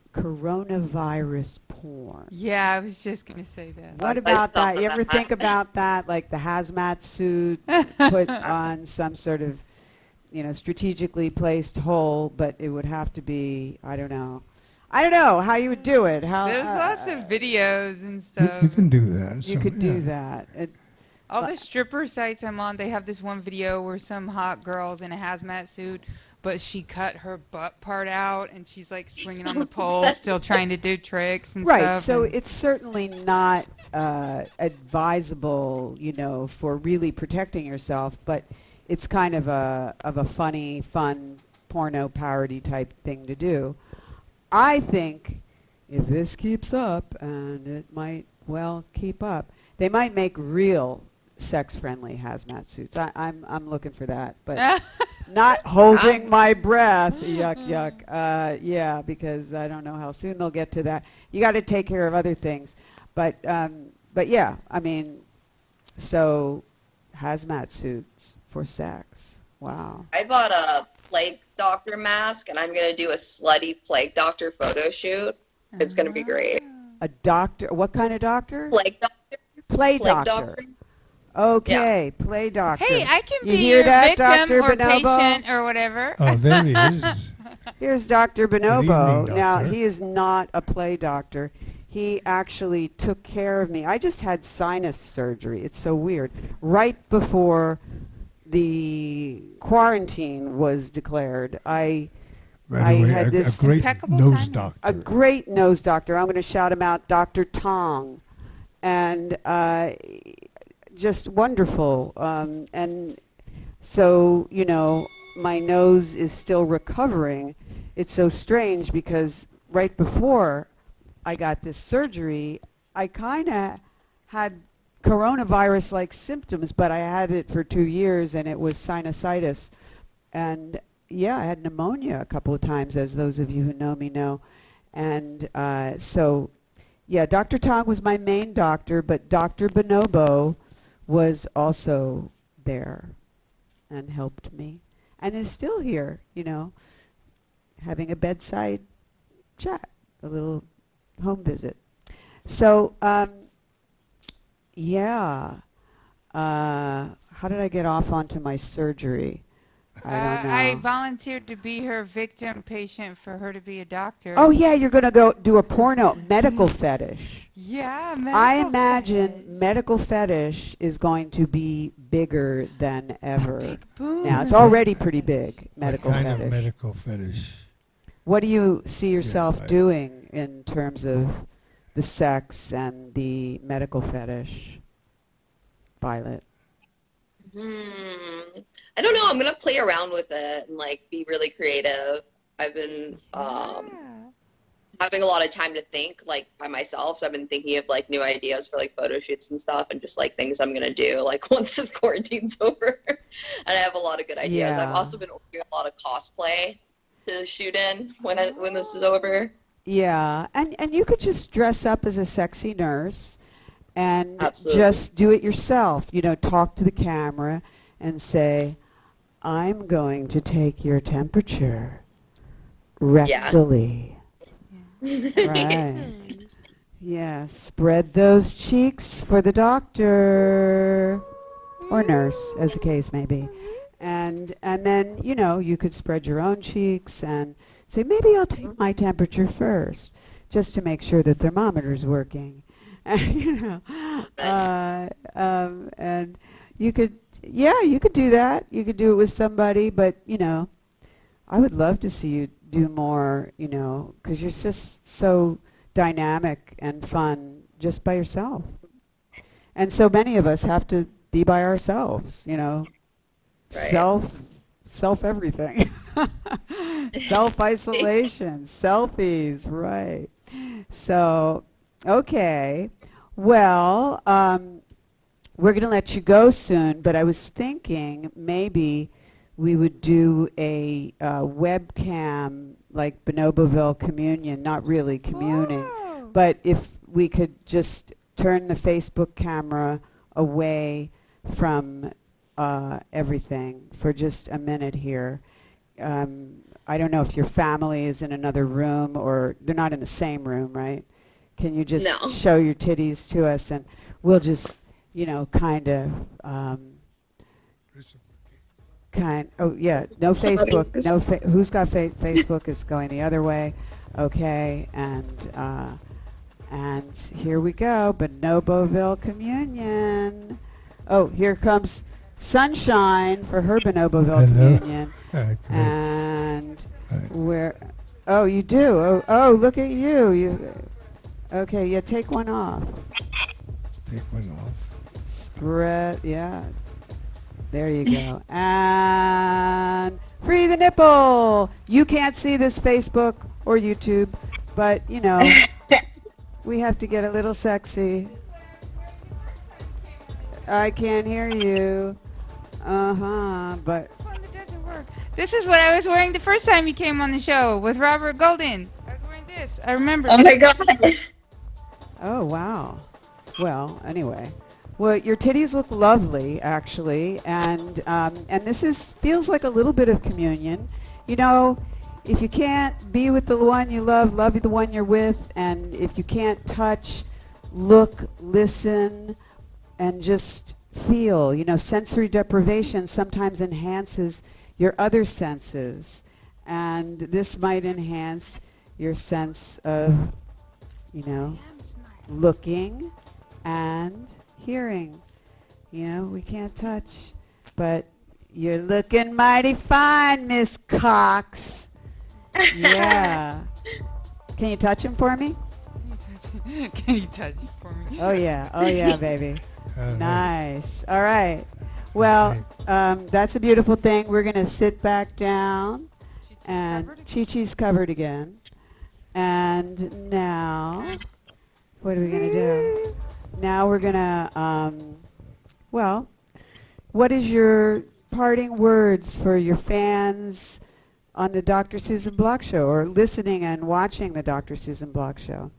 coronavirus porn. Yeah, I was just going to say that. What I about saw that? You ever that. think about that? Like the hazmat suit, put on some sort of, you know, strategically placed hole, but it would have to be, I don't know. I don't know how you would do it. How There's uh, lots of videos and You, stuff. you can do that. you So, could do yeah. that. It, All the stripper sites I'm on, they have this one video where some hot girl's in a hazmat suit, but she cut her butt part out, and she's like swinging on the pole, still trying to do tricks and right. stuff. So and- it's certainly not uh, advisable, you know, for really protecting yourself, but it's kind of a of a funny, fun porno parody type thing to do. I think if this keeps up, and it might well keep up, they might make real sex-friendly hazmat suits. I, I'm I'm looking for that, but not holding my breath. Yuck, yuck. Uh, yeah, because I don't know how soon they'll get to that. You got to take care of other things, but um, but yeah, I mean, so hazmat suits for sex. Wow. I bought a plague doctor mask, and I'm going to do a slutty plague doctor photo shoot. It's going to be great. A doctor? What kind of doctor? Plague doctor? Play Plague doctor. doctor? Okay, play doctor. Hey, I can You be hear your that, victim Doctor or Bonobo? patient or whatever. Oh, there he is. Here's Doctor Bonobo. evening, Now, doctor. he is not a play doctor. He actually took care of me. I just had sinus surgery. It's so weird. Right before the quarantine was declared, I Right I away, had a, this a great impeccable nose timing. doctor. a great nose doctor. I'm going to shout him out, Doctor Tong, and uh, just wonderful. Um, and so, you know, my nose is still recovering. It's so strange because right before I got this surgery, I kind of had coronavirus-like symptoms, but I had it for two years, and it was sinusitis. And yeah, I had pneumonia a couple of times, as those of you who know me know. And uh, so, yeah, Doctor Tong was my main doctor, but Doctor Bonobo was also there and helped me and is still here, you know, having a bedside chat, a little home visit. So, um, yeah. Uh, how did I get off onto my surgery? I don't know. Uh, I volunteered to be her victim patient for her to be a doctor. Oh yeah, you're gonna go do a porno medical fetish. yeah. I medical imagine fetish. medical fetish is going to be bigger than ever. Big boom. Now it's already pretty big. Medical what kind fetish. of medical fetish? What do you see yourself I- doing in terms of the sex and the medical fetish, Violet? Hmm. I don't know. I'm gonna play around with it and like be really creative. I've been um having a lot of time to think like by myself, so I've been thinking of like new ideas for like photo shoots and stuff, and just like things I'm gonna do like once this quarantine's over. And I have a lot of good ideas. I've Yeah. also been ordering a lot of cosplay to shoot in when I when this is over. Yeah, and and you could just dress up as a sexy nurse and Absolutely. just do it yourself. You know, talk to the camera and say, "I'm going to take your temperature Yeah. rectally." Right. Yeah, spread those cheeks for the doctor or nurse, as the case may be. And and then, you know, you could spread your own cheeks and say, maybe I'll take my temperature first, just to make sure the thermometer's working. And, you know, uh, um, and you could, yeah, you could do that. You could do it with somebody, but, you know, I would love to see you do more, you know, because you're just so dynamic and fun just by yourself. And so many of us have to be by ourselves, you know, Right. self, self everything, self isolation, selfies, right? So, okay, well, um, we're going to let you go soon, but I was thinking maybe we would do a uh, webcam like Bonoboville communion, not really communing, Oh. but if we could just turn the Facebook camera away from uh, everything for just a minute here. Um, I don't know if your family is in another room or they're not in the same room, right? Can you just No. show your titties to us and we'll just, you know, kind of, um, kind, oh yeah, no Facebook, no, fa- who's got fa- Facebook is going the other way, okay, and, uh, and here we go, Bonoboville communion. Oh, here comes Sunshine for her Bonoboville Hello. communion. Uh, great. And Right. where, oh, you do, oh, oh, look at you, you, okay, yeah, take one off. Take one off. Spread, yeah. There you go. And free the nipple. You can't see this Facebook or YouTube, but you know, we have to get a little sexy. I can't hear you. Uh-huh, but Phone that doesn't work. This is what I was wearing the first time you came on the show with Robert Golden. I was wearing this. I remember. Oh my god. oh wow. Well, anyway. Well, your titties look lovely, actually, and um, and this is feels like a little bit of communion. You know, if you can't be with the one you love, love the one you're with, and if you can't touch, look, listen, and just feel. You know, sensory deprivation sometimes enhances your other senses, and this might enhance your sense of, you know, looking and hearing. You know, we can't touch, but you're looking mighty fine, Miss Cox. Yeah. Can you touch him for me? Can you touch it for me? Oh yeah, oh yeah, baby. Uh, Nice. All right. Well, um, that's a beautiful thing. We're gonna sit back down, and Chi-Chi's covered again. And now, what are we gonna do? Now we're gonna, um, well, what is your parting words for your fans on the Doctor Susan Block Show, or listening and watching the Doctor Susan Block Show?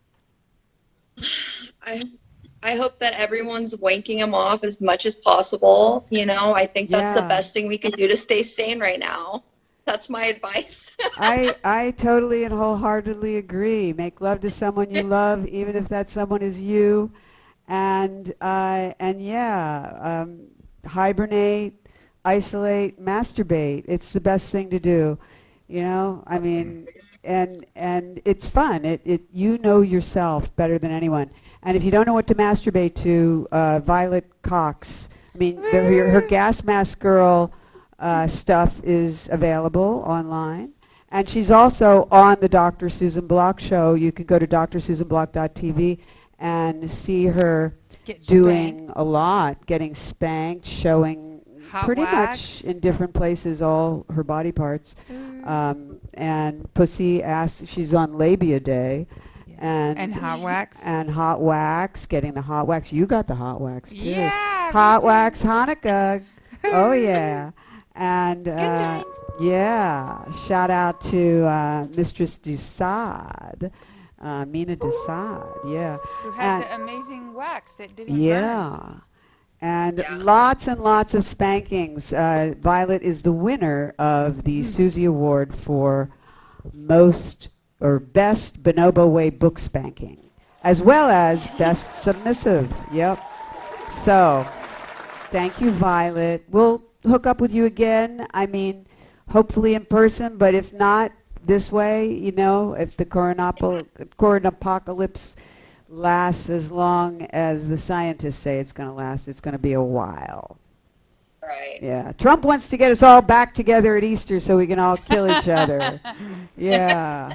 I I hope that everyone's wanking them off as much as possible. You know, I think that's Yeah. the best thing we can do to stay sane right now. That's my advice. I I totally and wholeheartedly agree. Make love to someone you love, even if that someone is you, and uh, and yeah, um, hibernate, isolate, masturbate. It's the best thing to do. You know, I mean, and and it's fun. It it you know yourself better than anyone. And if you don't know what to masturbate to, uh, Violet Cox. I mean, the, her, her gas mask girl. Uh, stuff is available online. And she's also on the Doctor Susan Block Show. You can go to d r susan block dot t v and see her Get doing spanked. a lot, getting spanked, showing Hot pretty wax. much in different places, all her body parts. Mm. Um, and Pussy asks, she's on labia day. Yeah. And, And hot wax. And hot wax, getting the hot wax. You got the hot wax, too. Yeah. me Hot too. wax Hanukkah. Oh, yeah. And, Good uh, times. yeah, shout out to uh, Mistress Desad, uh, Mina Desad, yeah. Who had and- the amazing wax that didn't burn. Yeah. And Yeah. lots and lots of spankings. Uh, Violet is the winner of the Susie Award for most or best Bonobo Way book spanking, as well as best submissive. Yep. So, thank you, Violet. We'll hook up with you again. I mean, hopefully in person, but if not, this way, you know, if the coronapo- coronapocalypse lasts as long as the scientists say it's going to last, it's going to be a while. Right. Yeah. Trump wants to get us all back together at Easter so we can all kill each other. Yeah.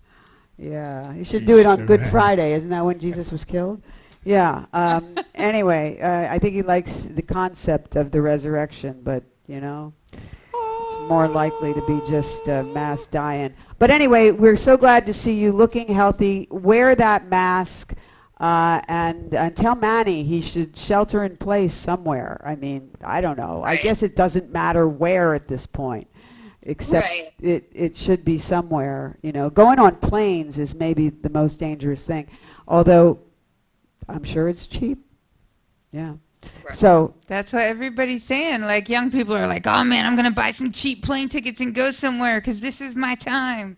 Yeah. You should do it on Easter Good egg. Friday. Isn't that when Jesus was killed? Yeah. Um, anyway, uh, I think he likes the concept of the resurrection, but, you know, it's more likely to be just uh, mass dying. But anyway, we're so glad to see you looking healthy. Wear that mask. Uh, and, and tell Manny he should shelter in place somewhere. I mean, I don't know. I Right. guess it doesn't matter where at this point, except Right. it, it should be somewhere. You know, going on planes is maybe the most dangerous thing, although I'm sure it's cheap. Yeah. Right. So, That's what everybody's saying. Like, young people are like, oh, man, I'm going to buy some cheap plane tickets and go somewhere because this is my time.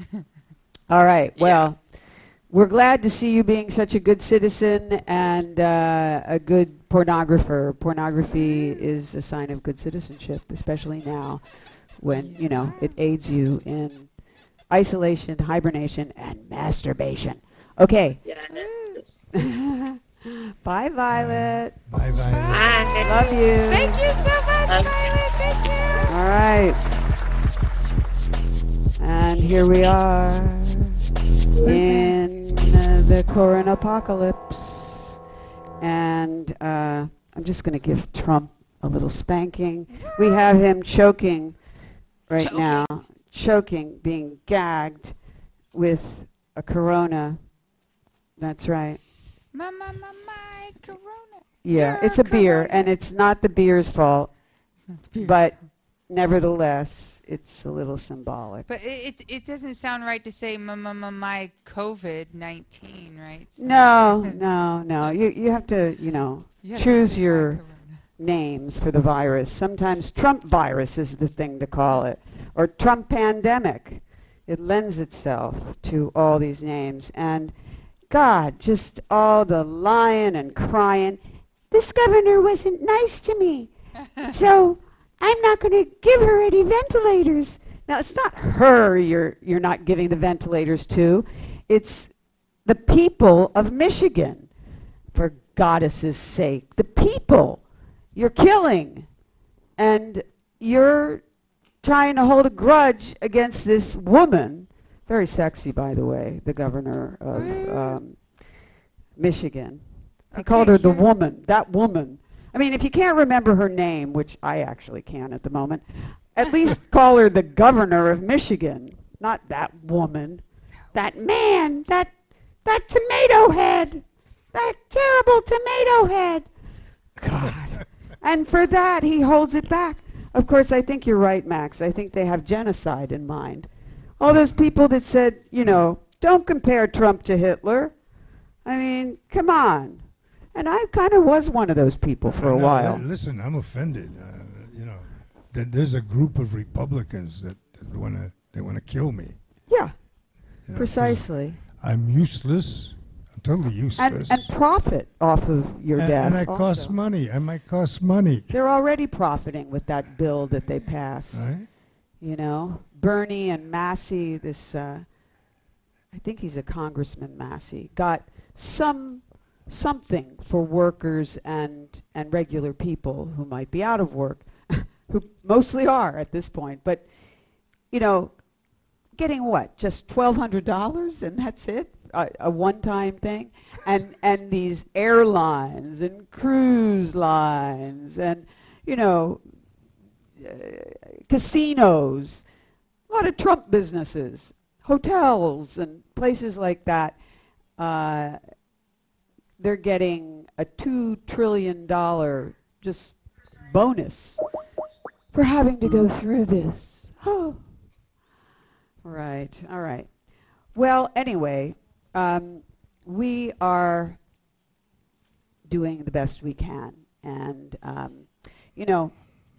all right. Well, we're glad to see you being such a good citizen and uh, a good pornographer. Pornography is a sign of good citizenship, especially now when, you know, it aids you in isolation, hibernation, and masturbation. Okay. Yes. Bye, Violet. Bye bye. Bye. Love you. Thank you so much, Um, Violet. Thank you. All right. And here we are in uh, the Corona apocalypse. And uh, I'm just going to give Trump a little spanking. We have him choking right Choking. now, choking, being gagged with a Corona. That's right. My, my, my, my, Corona. Yeah, You're it's a beer, Corona. and it's not the beer's fault, It's not the beer. but nevertheless, it's a little symbolic. But it, it, it doesn't sound right to say my, my, my, my COVID nineteen, right? So No, no, no. You you have to, you know, you have to choose say my your Corona. names for the virus. Sometimes Trump virus is the thing to call it, or Trump pandemic. It lends itself to all these names. And God, just all the lying and crying. This governor wasn't nice to me, so I'm not going to give her any ventilators. Now, it's not her you're you're not giving the ventilators to. It's the people of Michigan, for goddess's sake. The people you're killing. And you're trying to hold a grudge against this woman. Very sexy, by the way, the governor of um, Michigan. He Okay, called her the sure. woman, that woman. I mean, if you can't remember her name, which I actually can at the moment, at least call her the governor of Michigan, not that woman. That man, that that tomato head, that terrible tomato head. God. And for that, he holds it back. Of course, I think you're right, Max. I think they have genocide in mind. All those people that said, you know, don't compare Trump to Hitler. I mean, come on. And I kind of was one of those people for a No, while. li- Listen, I'm offended. Uh, you know, that there's a group of Republicans that, that want to they want to kill me. Yeah, you know, 'cause precisely. I'm useless. I'm totally And, useless. and profit off of your and, death. and I cost also. money. I might cost money. They're already profiting with that bill that they passed. Right? You know, Bernie and Massey, this, uh, I think he's a Congressman, Massey, got some something for workers and and regular people who might be out of work, who mostly are at this point. But, you know, getting what? Just twelve hundred dollars and that's it? A, a one-time thing? And and these airlines and cruise lines and, you know, casinos, a lot of Trump businesses, hotels and places like that. Uh, they're getting a two trillion dollars just bonus for having to go through this. Oh. Right, all right. Well, anyway, um, we are doing the best we can. And, um, you know,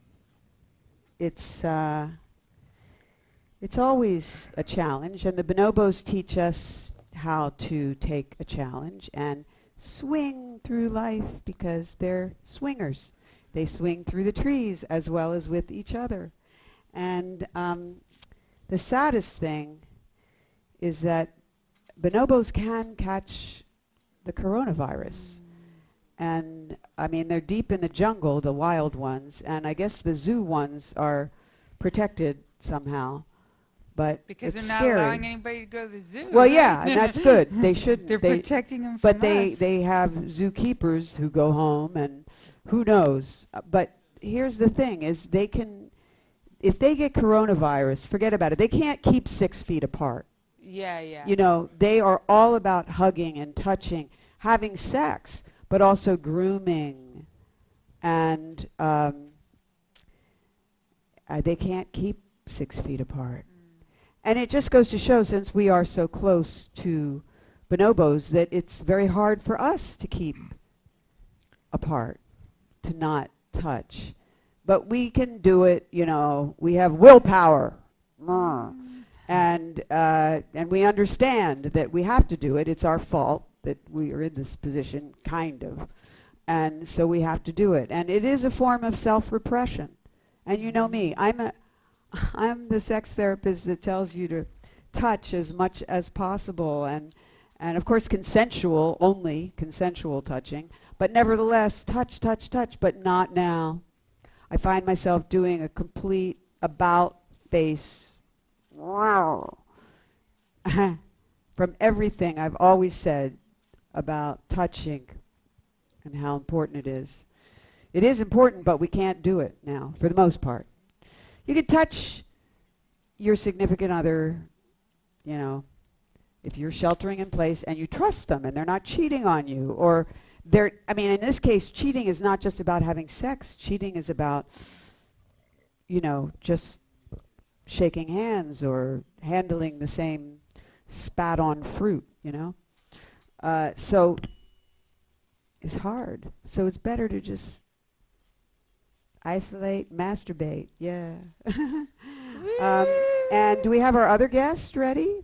it's, uh, it's always a challenge. And the bonobos teach us how to take a challenge and swing through life because they're swingers. They swing through the trees as well as with each other. And um, the saddest thing is that bonobos can catch the coronavirus. And, I mean, they're deep in the jungle, the wild ones, and I guess the zoo ones are protected somehow. But Because it's they're not scary. allowing anybody to go to the zoo. Well, yeah, and that's good. They shouldn't. They're they, protecting them from But they, us. they have zookeepers who go home, and who knows. Uh, But here's the thing, is they can, if they get coronavirus, forget about it. They can't keep six feet apart. Yeah, yeah. You know, they are all about hugging and touching, having sex, but also grooming. And um, uh, they can't keep six feet apart. And it just goes to show, since we are so close to bonobos, that it's very hard for us to keep apart, to not touch. But we can do it, you know, we have willpower. Mm. And, uh, and we understand that we have to do it. It's our fault that we are in this position, kind of. And so we have to do it. And it is a form of self-repression. And you know me, I'm a... I'm the sex therapist that tells you to touch as much as possible, and and of course consensual, only consensual touching, but nevertheless touch, touch, touch, but not now. I find myself doing a complete about face wow from everything I've always said about touching and how important it is. It is important, but we can't do it now, for the most part. You can touch your significant other, you know, if you're sheltering in place and you trust them and they're not cheating on you, or they're, I mean, in this case, cheating is not just about having sex. Cheating is about, you know, just shaking hands or handling the same spat on fruit, you know. Uh, so it's hard. So it's better to just isolate, masturbate, yeah. um, and do we have our other guest ready?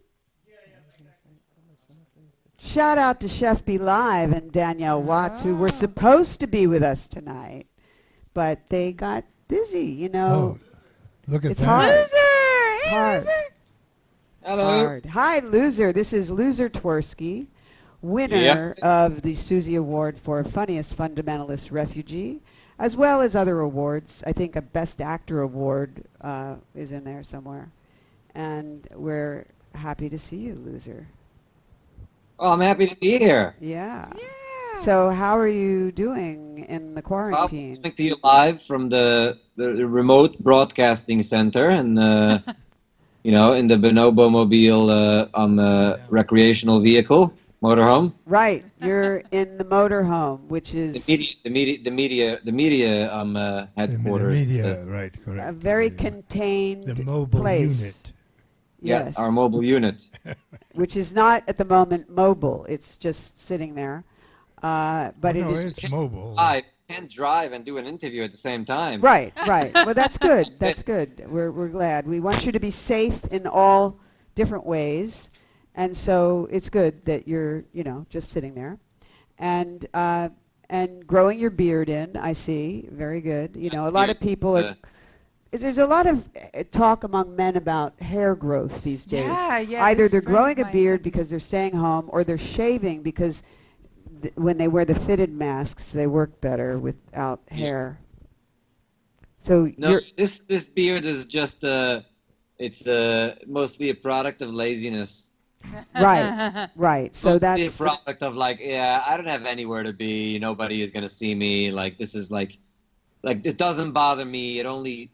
Shout out to Chef Be Live and Danielle Watts, who were supposed to be with us tonight, but they got busy, you know. Oh, look at it's that. hard. Loser! Hey, Hard. loser! Hello. Hard. Hi, Loser. This is Loser Twersky, winner Yep. of the Susie Award for Funniest Fundamentalist Refugee, as well as other awards. I think a Best Actor award uh, is in there somewhere. And we're happy to see you, Loser. Oh, I'm happy to be here. Yeah. Yeah. So how are you doing in the I'm quarantine? coming to you live from the, the, the remote broadcasting center, and uh, you know, in the Bonobo Mobile uh, on the recreational vehicle motorhome. Right. You're in the motorhome, which The is media, the media, the media, the media um, uh, The, the headquarters. media, uh, right, correct. a very The- contained The mobile place. unit. yeah, Yes. our mobile unit. Which is not at the moment mobile. It's just sitting there. Uh, but Oh, it no, is it's mobile. I can't drive and do an interview at the same time. right, right. Well, that's good. That's good. We're we're glad. We want you to be safe in all different ways, and so it's good that you're you know just sitting there, and uh, and growing your beard in. I see. Very good. You know, a lot of people are. Uh, There's a lot of uh, talk among men about hair growth these days. Yeah, yeah. Either this they're friend of growing a mine beard said- because they're staying home, or they're shaving because th- when they wear the fitted masks, they work better without Yeah. hair. So No, you're this this beard is just uh, it's uh, mostly a product of laziness. right, right. So Mostly that's a product of like, yeah, I don't have anywhere to be. Nobody is gonna see me. Like this is like, like it doesn't bother me. It only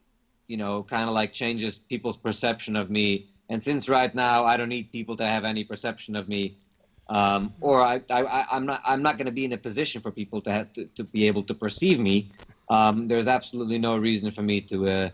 you know, kind of like changes people's perception of me. And since right now I don't need people to have any perception of me, um, or I, I, I'm not, I'm not going to be in a position for people to have to, to be able to perceive me. Um, there's absolutely no reason for me to, uh,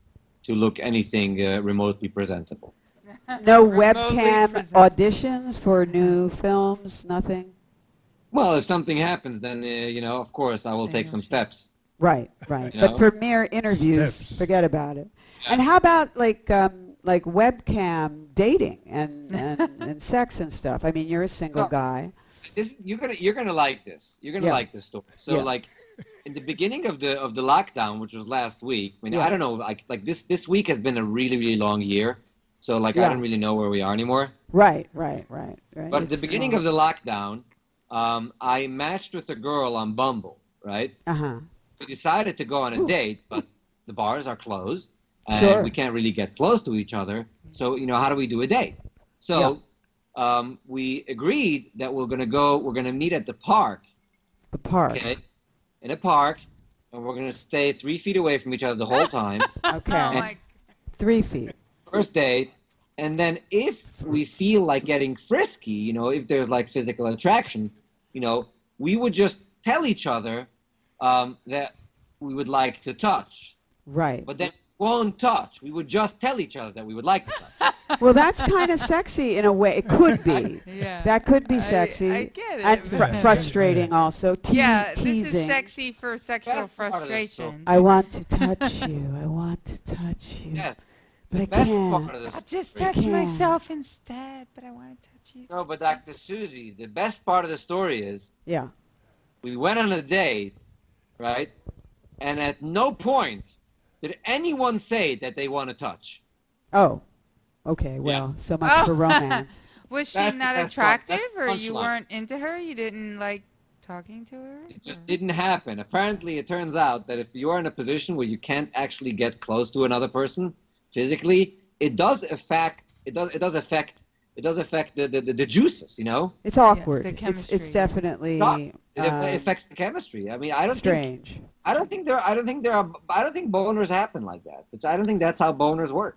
to look anything uh, remotely presentable. No Remotely webcam present- auditions for new films, nothing? Well, if something happens, then uh, you know, of course, I will Then take you'll some shoot. steps. Right, right. You But know? for mere interviews, Steps. forget about it. Yeah. And how about like um, like webcam dating and, and, and sex and stuff? I mean, you're a single Well, guy. This, you're gonna you're gonna like this. You're gonna Yeah. like this story. So Yeah. like in the beginning of the of the lockdown, which was last week. I mean, Yeah. I don't know. Like like this this week has been a really really long year. So like Yeah. I don't really know where we are anymore. Right, right, right, right. But at the It's, beginning uh, of the lockdown, um, I matched with a girl on Bumble. Right. Uh-huh. We decided to go on a Ooh. date, but the bars are closed and Sure. we can't really get close to each other. So, you know, how do we do a date? So um, we agreed that we're going to go, we're going to meet at the park, The park. okay, in a park, and we're going to stay three feet away from each other the whole time, Okay. Oh my. Three feet. first date. And then if we feel like getting frisky, you know, if there's like physical attraction, you know, we would just tell each other um, that we would like to touch. Right. But then we won't touch. We would just tell each other that we would like to touch. Well, that's kind of sexy in a way. It could be. Yeah. That could be I- sexy. I get it, And but- fr- frustrating also. Te- Yeah, teasing. this is sexy for sexual Best part of this frustration. I want to touch you. I want to touch you. Yeah. But The I best can't. part of this I'll just story- touch can't. myself instead, but I want to touch you. No, but Doctor Susie, the best part of the story is Yeah. we went on a date, right? And at no point did anyone say that they want to touch. Oh. Okay. Well, so much Oh. for romance. Was she That's the not best part. attractive, That's the or you punchline. weren't into her? You didn't like talking to her? It just Or- didn't happen. Apparently, it turns out that if you are in a position where you can't actually get close to another person physically, it does affect. It does. It does affect. It does affect the the, the, the juices. You know, It's awkward. the it's chemistry. it's definitely Not- it uh, affects the chemistry. I mean, I don't think. strange. I don't think there. I don't think there are. I don't think boners happen like that. It's, I don't think that's how boners work.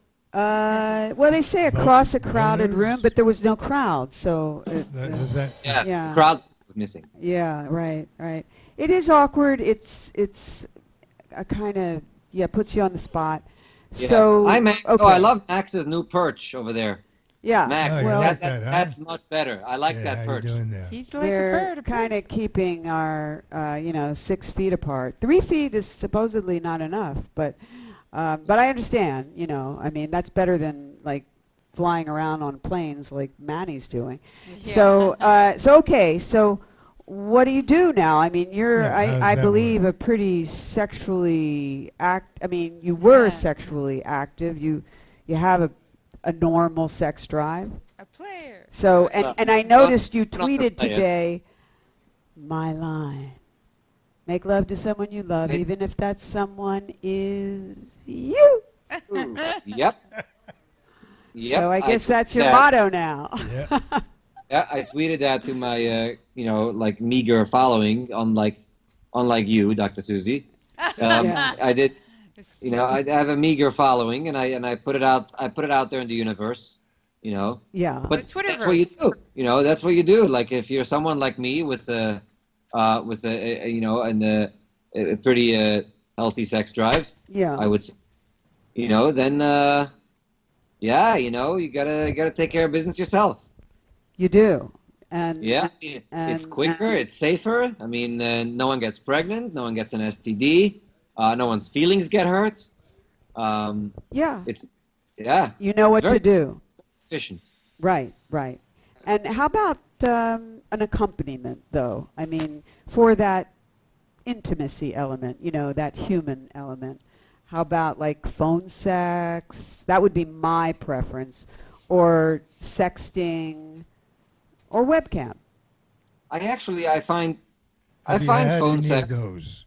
Uh, well, they say across a crowded boners? room, but there was no crowd, so. It, That- uh, Does that? Yeah. Yeah. The crowd was missing. Yeah, right, right. It is awkward. It's it's a kind of yeah puts you on the spot. Yeah. So Hi, Max. okay. Oh, I love Max's new perch over there. yeah. Max, Oh, you well, that, like that, that, huh? that's much better. I like yeah, that how perch. you doing there? He's like a They're bird. a kind bird. of keeping our uh, you know six feet apart. Three feet is supposedly not enough, but um, but I understand. You know, I mean that's better than like flying around on planes like Manny's doing. Yeah. So uh, so okay, so. What do you do now? I mean, you're, Yeah, how does I, I that believe, work? a pretty sexually act. I mean, you were Yeah. sexually active. You, you have a, a normal sex drive. a player. So, and, Well, and I well, noticed you I'm not gonna tweeted play it. today, my line, make love to someone you love, It- even if that someone is you. Ooh, yep. Yep. So I guess tweeted that's your that. motto now. Yeah. Yeah, I tweeted that to my, uh, you know, like meager following, unlike, unlike you, Doctor Susie. Um, Yeah. I did, It's you know, I have a meager following, and I and I put it out. I put it out there in the universe, you know. Yeah. But The Twitterverse. that's what you do. You know, that's what you do. Like if you're someone like me with a, uh, with a, a you know, and a, a pretty uh, healthy sex drive, Yeah. I would say, you know, then, uh, yeah, you know, you gotta you gotta take care of business yourself. You do. And Yeah, it's and- quicker, it's safer. I mean, uh, no one gets pregnant, no one gets an S T D, uh, no one's feelings get hurt. Um, yeah. it's yeah, You know what very- to do. efficient. Right, right. And how about um, an accompaniment, though? I mean, for that intimacy element, you know, that human element. How about like phone sex? That would be my preference. Or sexting, or webcam. I actually, I find, I Have you find had phone any sex. of those?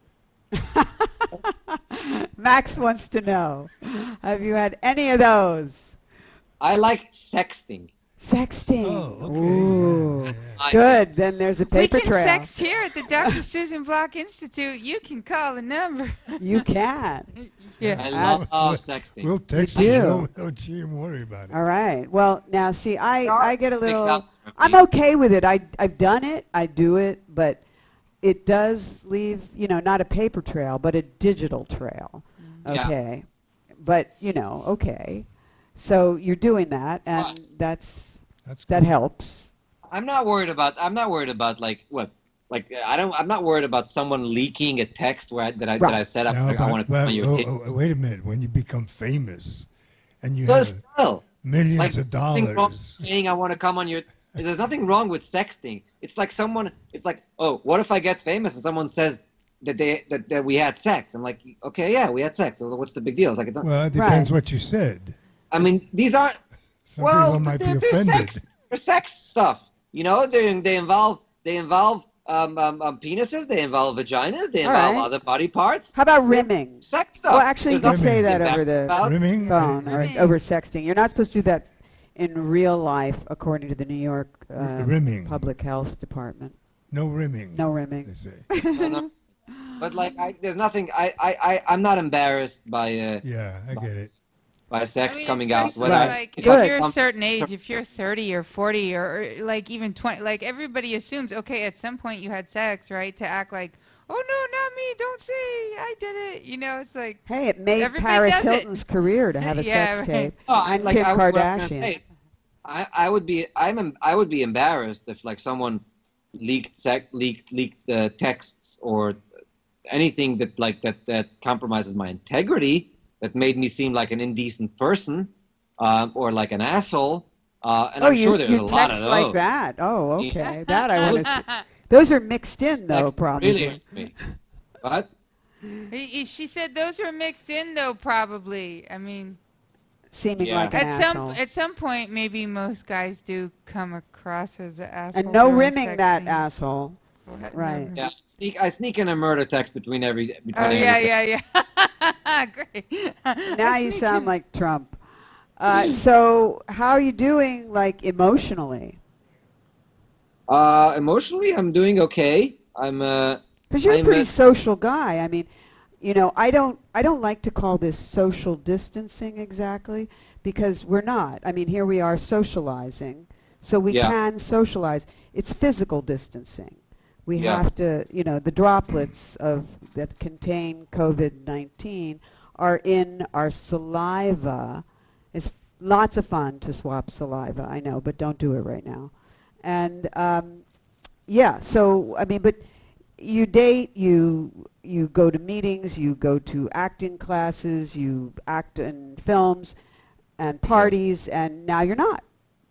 Max wants to know, have you had any of those? I like sexting. Sexting. Oh, okay. Ooh. Yeah, yeah, I- Good. Then there's a We paper can trail. sext here at the Doctor Susan Block Institute. You can call the number. You can. Yeah. I Uh, love oh, sexting. We'll text do. you. Don't, don't you even worry about it. All right. Well, now see, I I get a Six little. hours. I'm okay with it. I I've done it. I do it, but it does leave, you know, not a paper trail, but a digital trail. Yeah. Okay. But, you know, okay. So you're doing that, and Well, that's That's that cool. helps. I'm not worried about. I'm not worried about like what. Like I don't. I'm not worried about someone leaking a text where I, that I that I Right. set up. No, like, I but- want to but- put on your oh, kids. oh, wait a minute. When you become famous and you So have still, millions like of nothing wrong with dollars. saying I want to come on your. There's nothing wrong with sexting. It's like someone. It's like, oh, what if I get famous and someone says that they that, that we had sex? I'm like, okay, yeah, we had sex. So what's the big deal? It's like, it's not, Well, it depends Right. what you said. I mean, these aren't. Some well, people might be they're, they're offended. sex. They're sex stuff. You know, they they involve they involve um, um, um penises. They involve vaginas. They All involve right. other body parts. How about rimming? Sex stuff. Well, actually, you There's can say nothing that to over be the embarrassed about. Rimming? phone or Rimming. over sexting. You're not supposed to do that in real life, according to the New York uh, R- rimming. Public Health Department. No rimming. No They rimming. say. No, no. But like, I, there's nothing. I, I, I, I'm not embarrassed by uh, Yeah, I get it. by sex I mean, coming out. especially, Whether I- like, if Good. you're a Um, certain age, if you're thirty or forty or, or like even twenty, like everybody assumes, okay, at some point you had sex, right? To act like, oh no, not me, don't say I did it. You know, it's like, Hey, it made Everybody Paris does it. Hilton's career to have a Yeah, sex right. tape. Oh, I- and like, Kim I, what I was gonna Kardashian. say, I, I would be. I'm. em- I would be embarrassed if like someone leaked sec, leaked leaked uh, texts or anything that like that that compromises my integrity, that made me seem like an indecent person, um, or like an asshole. Uh, and oh, I'm you, sure there's you a lot text of like those. that? Oh, Yeah. okay. That I want to see. Those are mixed in, though, That's probably. really irks me. But He- he- she said those are mixed in though, probably. I mean, Seeming Yeah. like an at some asshole. at some point, maybe most guys do come across as an asshole. And no during rimming that sexting. asshole. What? right. No. yeah, sneak. I sneak in a murder text between every. Between Oh every yeah, sex. yeah, yeah. Great. Now you sound like Trump. Uh, so how are you doing, like, emotionally? Uh, emotionally, I'm doing okay. I'm. Uh, Because you're a I'm pretty a- social guy. I mean, you know, I don't, I don't like to call this social distancing exactly, because we're not. I mean, here we are socializing, so we Yeah. can socialize. It's physical distancing. We Yeah. have to, you know, the droplets of that contain COVID nineteen are in our saliva. It's lots of fun to swap saliva, I know, but don't do it right now. And um, yeah, so I mean, but you date, you you go to meetings, you go to acting classes, you act in films and parties, and now you're not.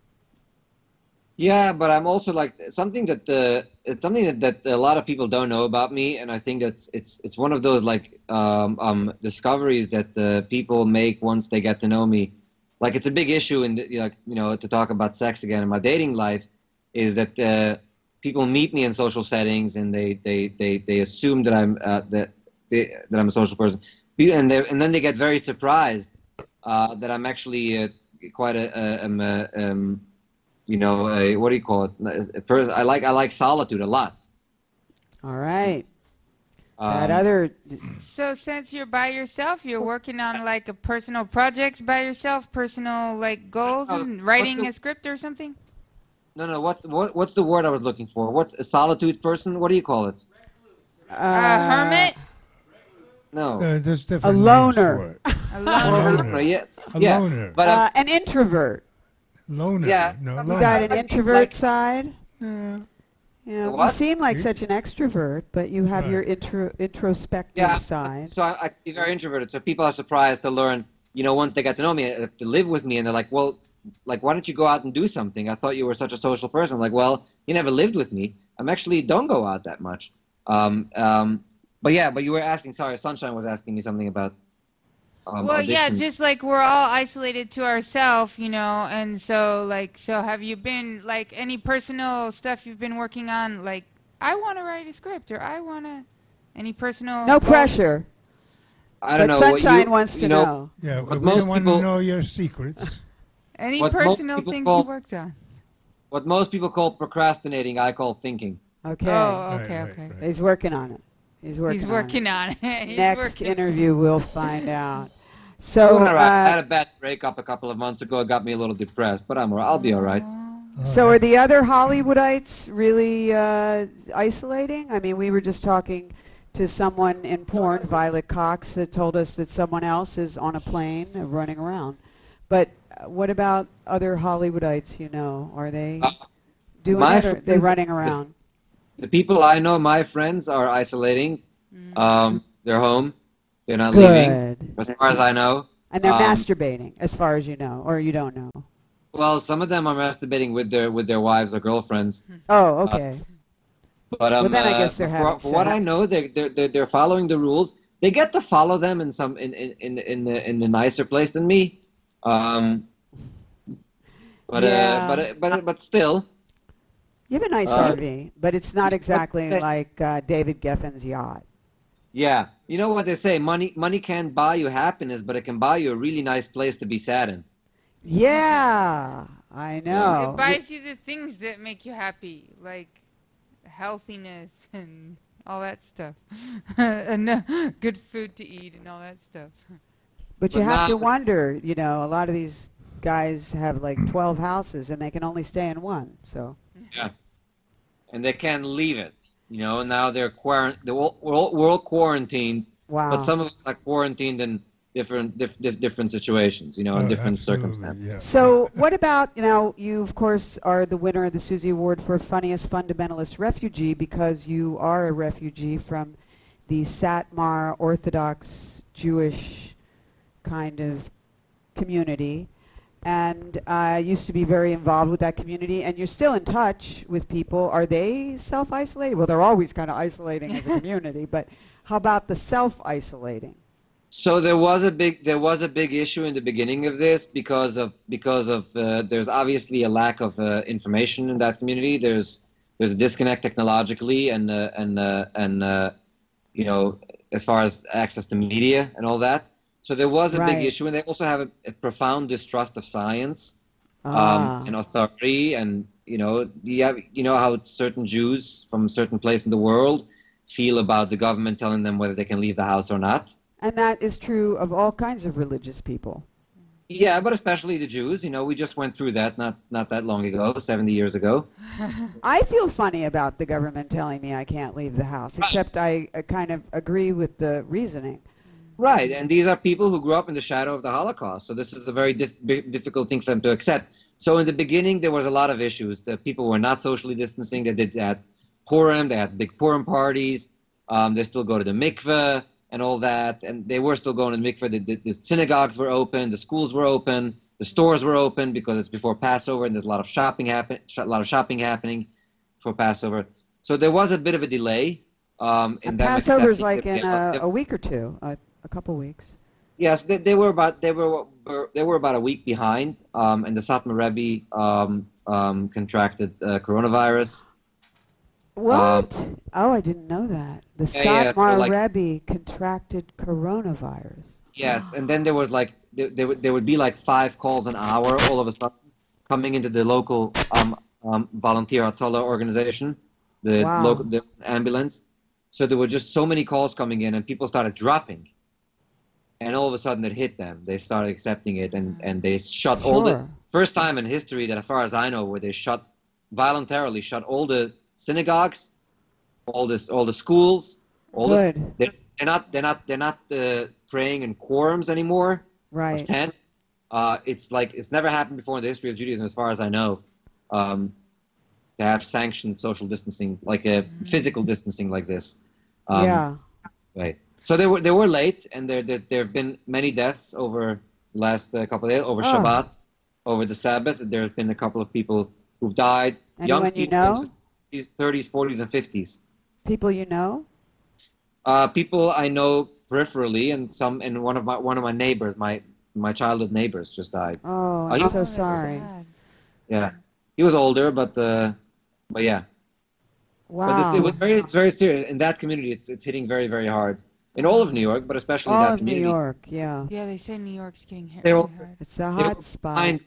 Yeah, but I'm also like something that uh, it's something that, that a lot of people don't know about me, and I think that it's it's one of those like um, um, discoveries that uh, people make once they get to know me. Like it's a big issue in the, like you know to talk about sex again in my dating life, is that uh, people meet me in social settings and they they, they, they assume that I'm uh, that they, that I'm a social person, and they and then they get very surprised uh, that I'm actually uh, quite a, a, um, a um, you know, a, what do you call it? A per- I like I like solitude a lot. All right. that Um, other, So since you're by yourself, you're working on like a personal projects by yourself, personal like goals, Oh, and writing what's the- a script or something. No, no. What's what, what's the word I was looking for? What's a solitude person? What do you call it? uh, Uh, hermit, No. Uh, there's different loner. names a A loner. loner. Yeah. A yeah. loner. But uh, I'm, an introvert. for it. Loner. Yeah. No, You You loner. got an Like- introvert like- side? Yeah. You know, you What? seem like You- such an extrovert, but you have Right. your intro, introspective yeah. side. So I, I'm very introverted. So people are surprised to learn. You know, once they get to know me, uh, to live with me, and they're like, "Well, like, why don't you go out and do something? I thought you were such a social person." I'm like, well, you never lived with me. I'm actually don't go out that much. Um, um, but yeah, but you were asking. Sorry, Sunshine was asking me something about. Um, Well, yeah, audition. just like we're all isolated to ourselves, you know, and so like, so have you been like any personal stuff you've been working on? Like, I want to write a script, or I want to, any personal. No goals? pressure, I don't but know. what Sunshine you, wants you to know, know. Yeah, But we most don't want people- to know your secrets. Any What most personal people things call- he works on. What most people call procrastinating, I call thinking. Okay. Oh, Right, okay, right, okay. right. He's working on it. He's working. He's working on it. He's Next working. interview, we'll find out. I'm So, doing all right. I had uh, a bad breakup a couple of months ago. It got me a little depressed, but I'm all right. I'll be all right. so are the other Hollywoodites really uh, isolating? I mean, we were just talking to someone in porn, Violet Cox, that told us that someone else is on a plane uh, running around. But uh, what about other Hollywoodites? You know, are they Uh, doing my it, or they friends- running around? The people I know, my friends, are isolating. Mm. Um, they're home. They're not leaving, Good. as far as I know. And they're um, masturbating, as far as you know, or you don't know. Well, some of them are masturbating with their with their wives or girlfriends. Oh, okay. But um, Well, then I uh, guess they're for, having for what I sex. know, they're, they're they're they're following the rules. They get to follow them in some in in in in the in the nicer place than me. Um, but Yeah. uh, but uh, but but still, You have a nice Uh, R V, but it's not exactly they- like uh, David Geffen's yacht. yeah. You know what they say? Money money can't buy you happiness, but it can buy you a really nice place to be sad in. Yeah, I know. It buys you the things that make you happy, like healthiness and all that stuff, and uh, good food to eat and all that stuff. But you But have to now- wonder, you know, a lot of these guys have like twelve houses and they can only stay in one. So, And they can't leave it. You know, now they're quarant- they're all, we're, all, we're all quarantined, wow. but some of us are quarantined in different dif- dif- different situations, you know, in Oh, different absolutely, circumstances. yeah. So what about, you know, you of course are the winner of the Susie Award for Funniest Fundamentalist Refugee because you are a refugee from the Satmar Orthodox Jewish kind of community, and uh, used to be very involved with that community, and you're still in touch with people. Are they self-isolated? Well, they're always kind of isolating as a community, but how about the self-isolating? So there was a big there was a big issue in the beginning of this because of because of uh, there's obviously a lack of uh, information in that community. There's there's a disconnect technologically and uh, and uh, and uh, you know, as far as access to media and all that. So there was a Right. big issue, and they also have a, a profound distrust of science Ah. um, and authority. And you know, you have, you know how certain Jews from a certain place in the world feel about the government telling them whether they can leave the house or not. And that is true of all kinds of religious people. Yeah, but especially the Jews. You know, we just went through that not not that long ago, seventy years ago. I feel funny about the government telling me I can't leave the house, except I uh, kind of agree with the reasoning. Right, and these are people who grew up in the shadow of the Holocaust, so this is a very dif- bi- difficult thing for them to accept. So in the beginning, there was a lot of issues. The people were not socially distancing. They did that Purim. They had big Purim parties. Um, they still go to the mikveh and all that, and they were still going to the mikveh. The, the, the synagogues were open. The schools were open. The stores were open because it's before Passover, and there's a lot of shopping happen, sh- a lot of shopping happening for Passover. So there was a bit of a delay. Um, in And them Passover's accepting like the- in yeah, a, a week or two, a, a couple weeks. Yes, they, they were about they were they were about a week behind, um, and the Satmar Rebbe um, um, contracted uh, coronavirus. What? oh, I didn't know that. The Yeah, yeah, so Satmar like- Rebbe contracted coronavirus. Yes, and then there was like there, there, would, there would be like five calls an hour all of a sudden coming into the local um, um, volunteer Hatzalah organization, the Wow. local the ambulance. So there were just so many calls coming in, and people started dropping. And all of a sudden, it hit them. They started accepting it, and, and they shut all the Sure. first time in history that, as far as I know, where they shut voluntarily shut all the synagogues, all this, all the schools, all this. Good. They're, they're not, they're not, they're not uh, praying in quorums anymore. Of Right. ten. Uh, it's like it's never happened before in the history of Judaism, as far as I know, um, to have sanctioned social distancing, like a physical distancing like this. Um, yeah. Right. So they were they were late, and there there, there have been many deaths over the last uh, couple of days, over Oh. Shabbat, over the Sabbath. There have been a couple of people who've died. Anyone you people know? in their thirties, forties, and fifties. People you know? Uh, people I know peripherally, and some, and one of my one of my neighbors, my my childhood neighbors, just died. Oh, Are I'm you- so Oh, that's sorry. sad. Yeah, he was older, but uh, but yeah. Wow. But this, it was very it's very serious in that community. It's it's hitting very very hard in all of New York, but especially All that of New community. York, yeah. Yeah, they say New York's getting hit They really all- hard. It's a They were hot spot. behind-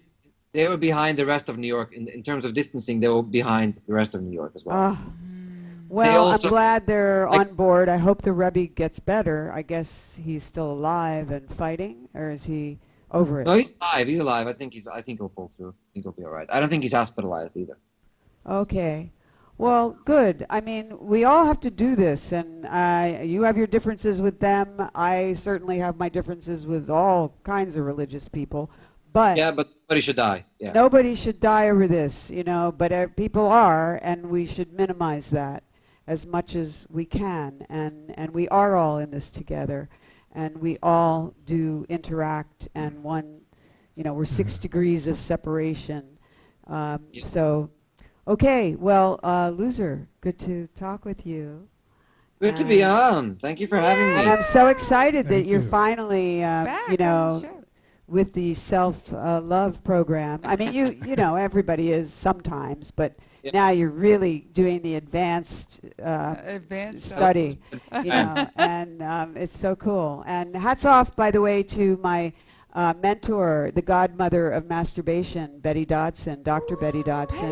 they were behind the rest of New York in, in terms of distancing. They were behind the rest of New York as well. Ah. Well, also- I'm glad they're like- on board. I hope the Rebbe gets better. I guess he's still alive and fighting, or is he over it? No, he's alive. He's alive. I think he's. I think he'll pull through. I think he'll be all right. I don't think he's hospitalized either. Okay. Well, good. I mean, we all have to do this, and uh, you have your differences with them. I certainly have my differences with all kinds of religious people, but Yeah, but nobody should die. Yeah. nobody should die over this, you know, but uh, people are, and we should minimize that as much as we can, and, and we are all in this together, and we all do interact, and one, you know, we're six degrees of separation. Um, Yeah. So, okay, well, uh, Loser, good to talk with you. Good to be Uh, on. Thank you for having And me. I'm so excited that Thank you're you. finally, uh, Back you know, on the show. with the self-love uh, program. I mean, you you know, everybody is sometimes, but Yeah. now you're really doing the advanced uh, Advanced study, you know, and um, it's so cool. And hats off, by the way, to my uh, mentor, the godmother of masturbation, Betty Dodson, Doctor Betty Dodson,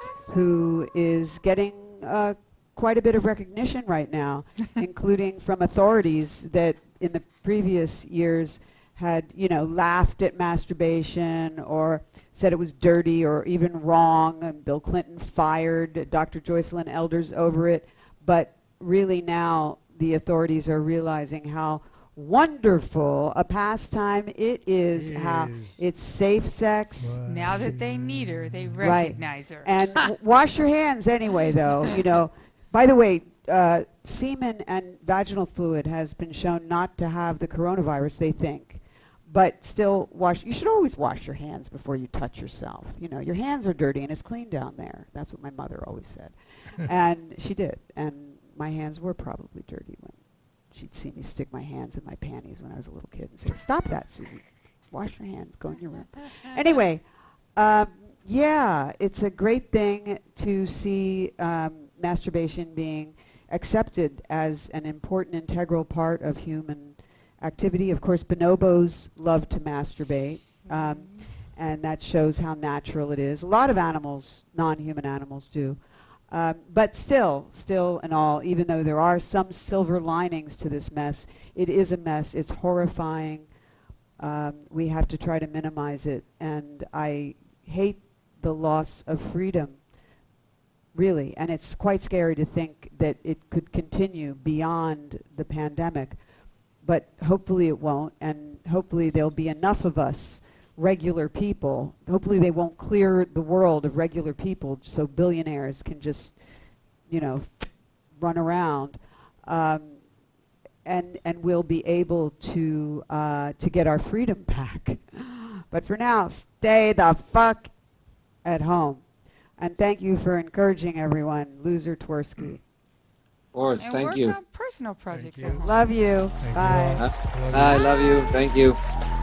who is getting uh, quite a bit of recognition right now, including from authorities that in the previous years had, you know, laughed at masturbation or said it was dirty or even wrong, and Bill Clinton fired Doctor Joycelyn Elders over it. But really now the authorities are realizing how wonderful a pastime it is, how Is. it's safe sex. Wow. Now that they meet her, they Right. recognize her. And w- wash your hands anyway, though. You know, by the way, uh, semen and vaginal fluid has been shown not to have the coronavirus, they think. But still, wash. You should always wash your hands before you touch yourself. You know, your hands are dirty and it's clean down there. That's what my mother always said. And she did. And my hands were probably dirty when she'd see me stick my hands in my panties when I was a little kid and say, "Stop that, Susie. Wash your hands. Go in your room." Anyway, um, yeah, it's a great thing to see um, masturbation being accepted as an important integral part of human activity. Of course, bonobos love to masturbate, um, and that shows how natural it is. A lot of animals, non-human animals, do. Um, but still, still and all, even though there are some silver linings to this mess, it is a mess. It's horrifying. Um, we have to try to minimize it. And I hate the loss of freedom, really. And it's quite scary to think that it could continue beyond the pandemic. But hopefully it won't. And hopefully there'll be enough of us, regular people. Hopefully they won't clear the world of regular people so billionaires can just, you know, run around. Um, and and we'll be able to uh, to get our freedom back. But for now, stay the fuck at home. And thank you for encouraging everyone, Loser Twersky. Boris, and thank work you. on personal projects you. at home. Love you. Thank you Bye. all. Uh, I love you. Thank you.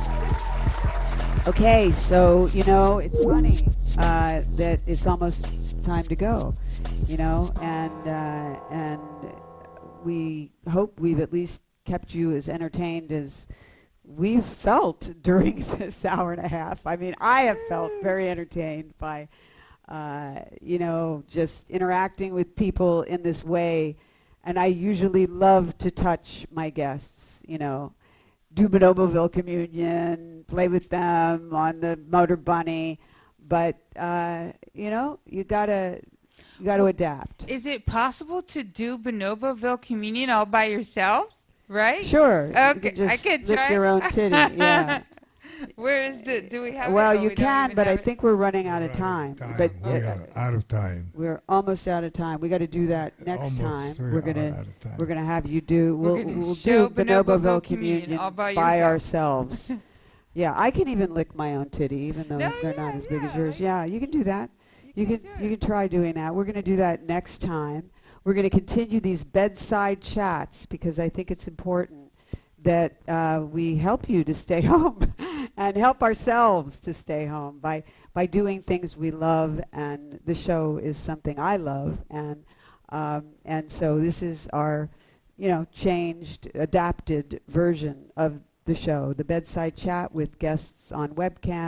Okay, so, you know, it's funny uh, that it's almost time to go, you know, and uh, and we hope we've at least kept you as entertained as we've felt during this hour and a half. I mean, I have felt very entertained by, uh, you know, just interacting with people in this way, and I usually love to touch my guests, you know, do Bonoboville communion, play with them on the motor bunny, but uh, you know, you gotta you gotta adapt. Is it possible to do Bonoboville communion all by yourself? Right? Sure. you Okay, can I just could lick try. your own titty. Yeah. Where is the? Do we have it? Well, Oh, you we don't can, even but I have it. think we're running out of We're time. out of But we uh, are out of time. we're almost out of time. We got to do that next Almost. time. We We're are gonna out of time. we're gonna have you do. We're We'll gonna we'll show do Bonoboville Bonoboville communion communion all by by yourself. ourselves. Yeah, I can even lick my own titty, even though No, they're yeah, not as big as yeah, yours. I- Yeah, you can do that. You can can do you it. can try doing that. We're going to do that next time. We're going to continue these bedside chats because I think it's important that uh, we help you to stay home and help ourselves to stay home by by doing things we love. And the show is something I love, and um, and so this is our, you know, changed, adapted version of the show, the bedside chat with guests on webcam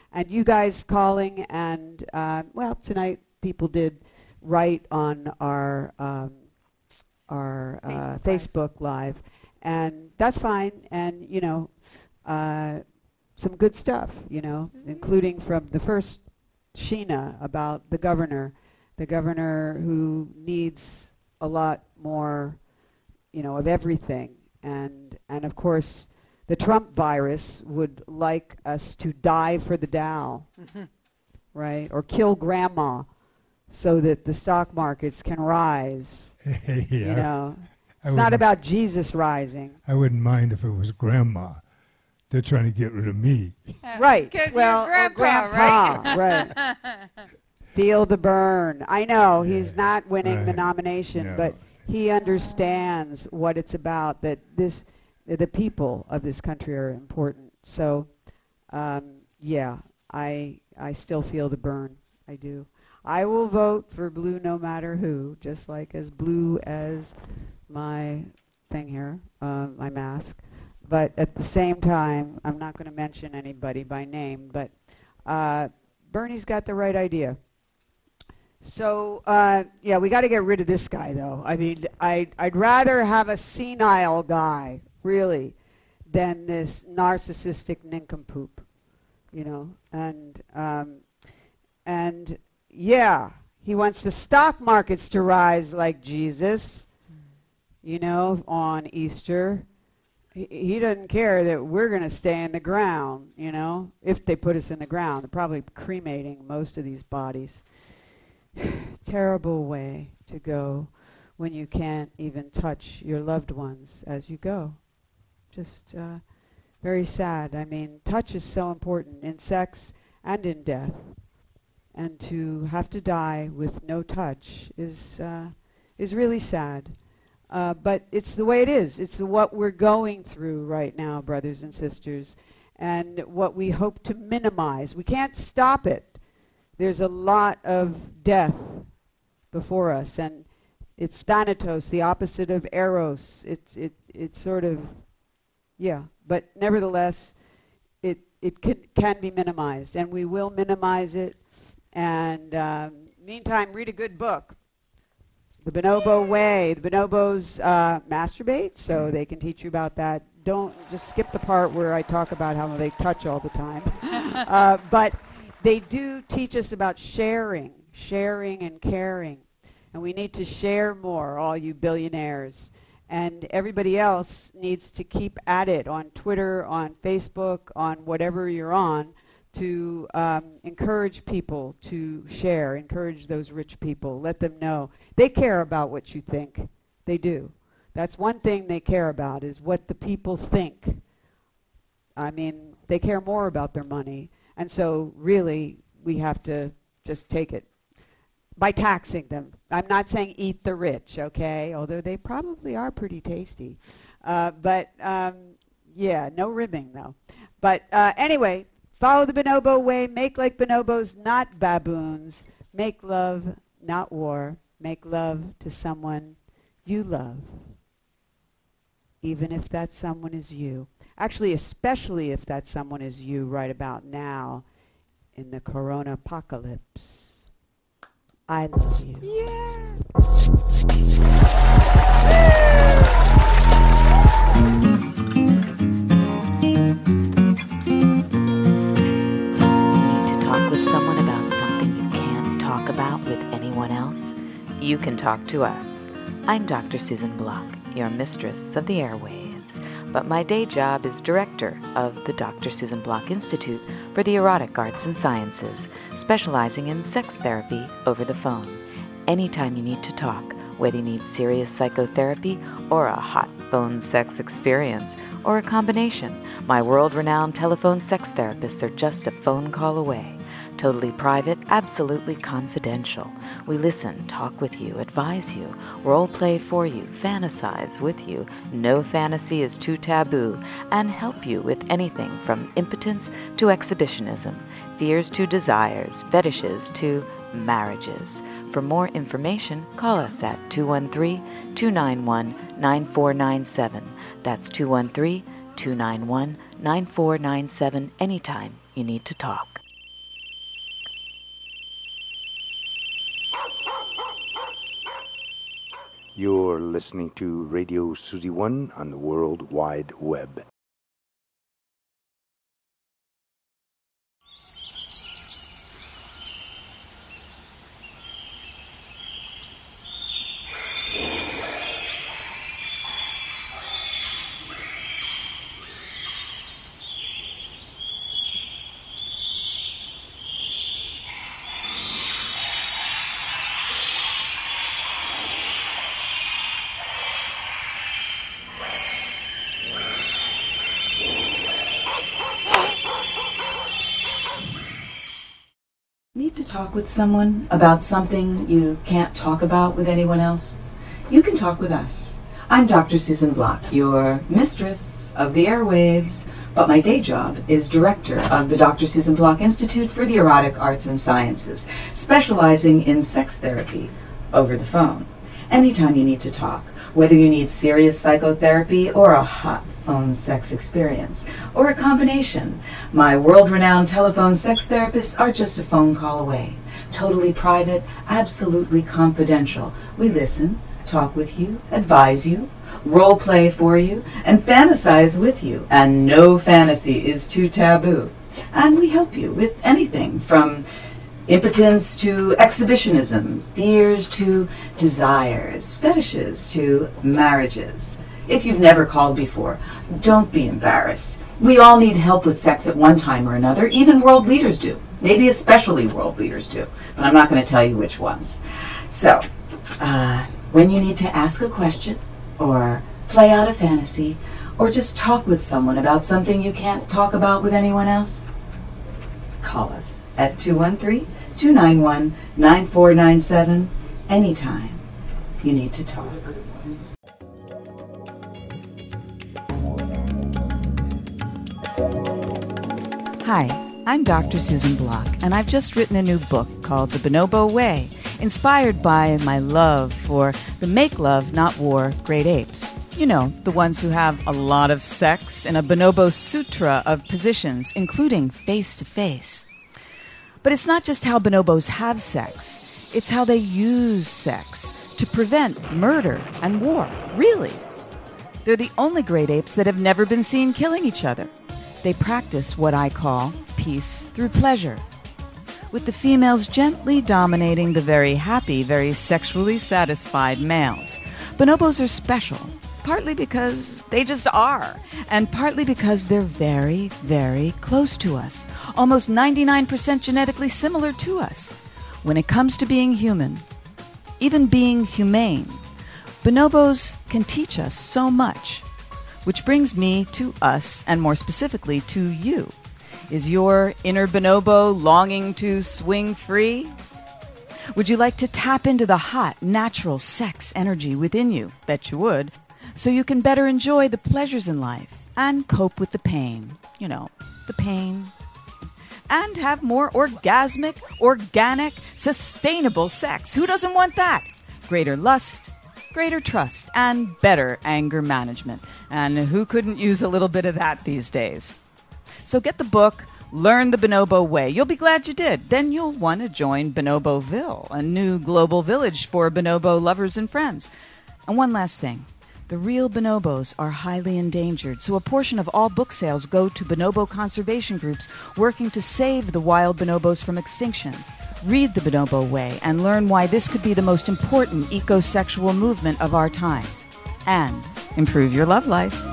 and you guys calling, and uh, well, tonight people did write on our um, our uh, Facebook Facebook Live, and that's fine. And you know, uh, some good stuff, you know, mm-hmm. including from the first Sheena about the governor, the governor who needs a lot more, you know, of everything, and and of course, the Trump virus would like us to die for the Dow, mm-hmm. right, or kill grandma, so that the stock markets can rise. yeah, you know, I it's not about Jesus rising. I wouldn't mind if it was grandma. They're trying to get rid of me. Uh, right. Because well, you're or grandpa, grandpa, right? Feel the burn. I know Yeah, he's not winning the right. nomination, No. but he understands what it's about. That this, the people of this country are important. So, um, yeah, I I still feel the burn. I do. I will vote for blue no matter who, just like as blue as my thing here, uh, my mask. But at the same time, I'm not going to mention anybody by name, but uh, Bernie's got the right idea. So, uh, yeah, we got to get rid of this guy, though. I mean, I'd, I'd rather have a senile guy, really, than this narcissistic nincompoop, you know. And, um, and yeah, he wants the stock markets to rise like Jesus, you know, on Easter. He, he doesn't care that we're going to stay in the ground, you know, if they put us in the ground. They're probably cremating most of these bodies. Terrible way to go when you can't even touch your loved ones as you go. Just uh, very sad. I mean, touch is so important in sex and in death. And to have to die with no touch is uh, is really sad. Uh, but it's the way it is. It's what we're going through right now, brothers and sisters, and what we hope to minimize. We can't stop it. There's a lot of death before us, and it's thanatos, the opposite of eros. It's it it's sort of, yeah. But nevertheless, it it can can be minimized, and we will minimize it. And um, meantime, read a good book. The Bonobo Way. The bonobos uh, masturbate, so they can teach you about that. Don't just skip the part where I talk about how they touch all the time. uh, but they do teach us about sharing, sharing and caring. And we need to share more, all you billionaires. And everybody else needs to keep at it on Twitter, on Facebook, on whatever you're on, to um, encourage people to share, encourage those rich people, let them know. They care about what you think. They do. That's one thing they care about, is what the people think. I mean, they care more about their money. And so really, we have to just take it by taxing them. I'm not saying eat the rich, okay? Although they probably are pretty tasty. Uh, but um, yeah, no ribbing though. But uh, anyway, follow the bonobo way. Make like bonobos, not baboons. Make love, not war. Make love to someone you love, even if that someone is you. Actually, especially if that someone is you right about now in the corona apocalypse. I love you. Yeah. About with anyone else, you can talk to us. I'm Doctor Susan Block, your mistress of the airwaves, but my day job is director of the Doctor Susan Block Institute for the Erotic Arts and Sciences, specializing in sex therapy over the phone. Anytime you need to talk, whether you need serious psychotherapy or a hot phone sex experience, or a combination, my world-renowned telephone sex therapists are just a phone call away. Totally private, absolutely confidential. We listen, talk with you, advise you, role play for you, fantasize with you. No fantasy is too taboo, and help you with anything from impotence to exhibitionism, fears to desires, fetishes to marriages. For more information, call us at two one three, two nine one, nine four nine seven. That's two one three, two nine one, nine four nine seven anytime you need to talk. You're listening to Radio Suzy One on the World Wide Web. Need to talk with someone about something you can't talk about with anyone else? You can talk with us. I'm Doctor Susan Block, your mistress of the airwaves, but my day job is director of the Doctor Susan Block Institute for the Erotic Arts and Sciences, specializing in sex therapy over the phone. Anytime you need to talk, whether you need serious psychotherapy or a hot phone sex experience, or a combination, my world-renowned telephone sex therapists are just a phone call away. Totally private, absolutely confidential. We listen, talk with you, advise you, role play for you, and fantasize with you. And no fantasy is too taboo. And we help you with anything from impotence to exhibitionism, fears to desires, fetishes to marriages. If you've never called before, don't be embarrassed. We all need help with sex at one time or another. Even world leaders do. Maybe especially world leaders do. But I'm not going to tell you which ones. So, uh, when you need to ask a question, or play out a fantasy, or just talk with someone about something you can't talk about with anyone else, call us at two one three, two nine one, nine four nine seven anytime you need to talk. Hi, I'm Doctor Susan Block, and I've just written a new book called The Bonobo Way, inspired by my love for the make love, not war great apes. You know, the ones who have a lot of sex in a bonobo sutra of positions, including face-to-face. But it's not just how bonobos have sex, it's how they use sex to prevent murder and war, really. They're the only great apes that have never been seen killing each other. They practice what I call peace through pleasure, with the females gently dominating the very happy, very sexually satisfied males. Bonobos are special, partly because they just are, and partly because they're very, very close to us, almost ninety-nine percent genetically similar to us. When it comes to being human, even being humane, bonobos can teach us so much. Which brings me to us, and more specifically to you. Is your inner bonobo longing to swing free? Would you like to tap into the hot, natural sex energy within you? Bet you would. So you can better enjoy the pleasures in life and cope with the pain. You know, the pain. And have more orgasmic, organic, sustainable sex. Who doesn't want that? Greater lust, greater trust, and better anger management. And who couldn't use a little bit of that these days? So get the book, Learn the Bonobo Way. You'll be glad you did. Then you'll want to join Bonoboville, a new global village for bonobo lovers and friends. And one last thing. The real bonobos are highly endangered, so a portion of all book sales go to bonobo conservation groups working to save the wild bonobos from extinction. Read The Bonobo Way and learn why this could be the most important ecosexual movement of our times. And improve your love life.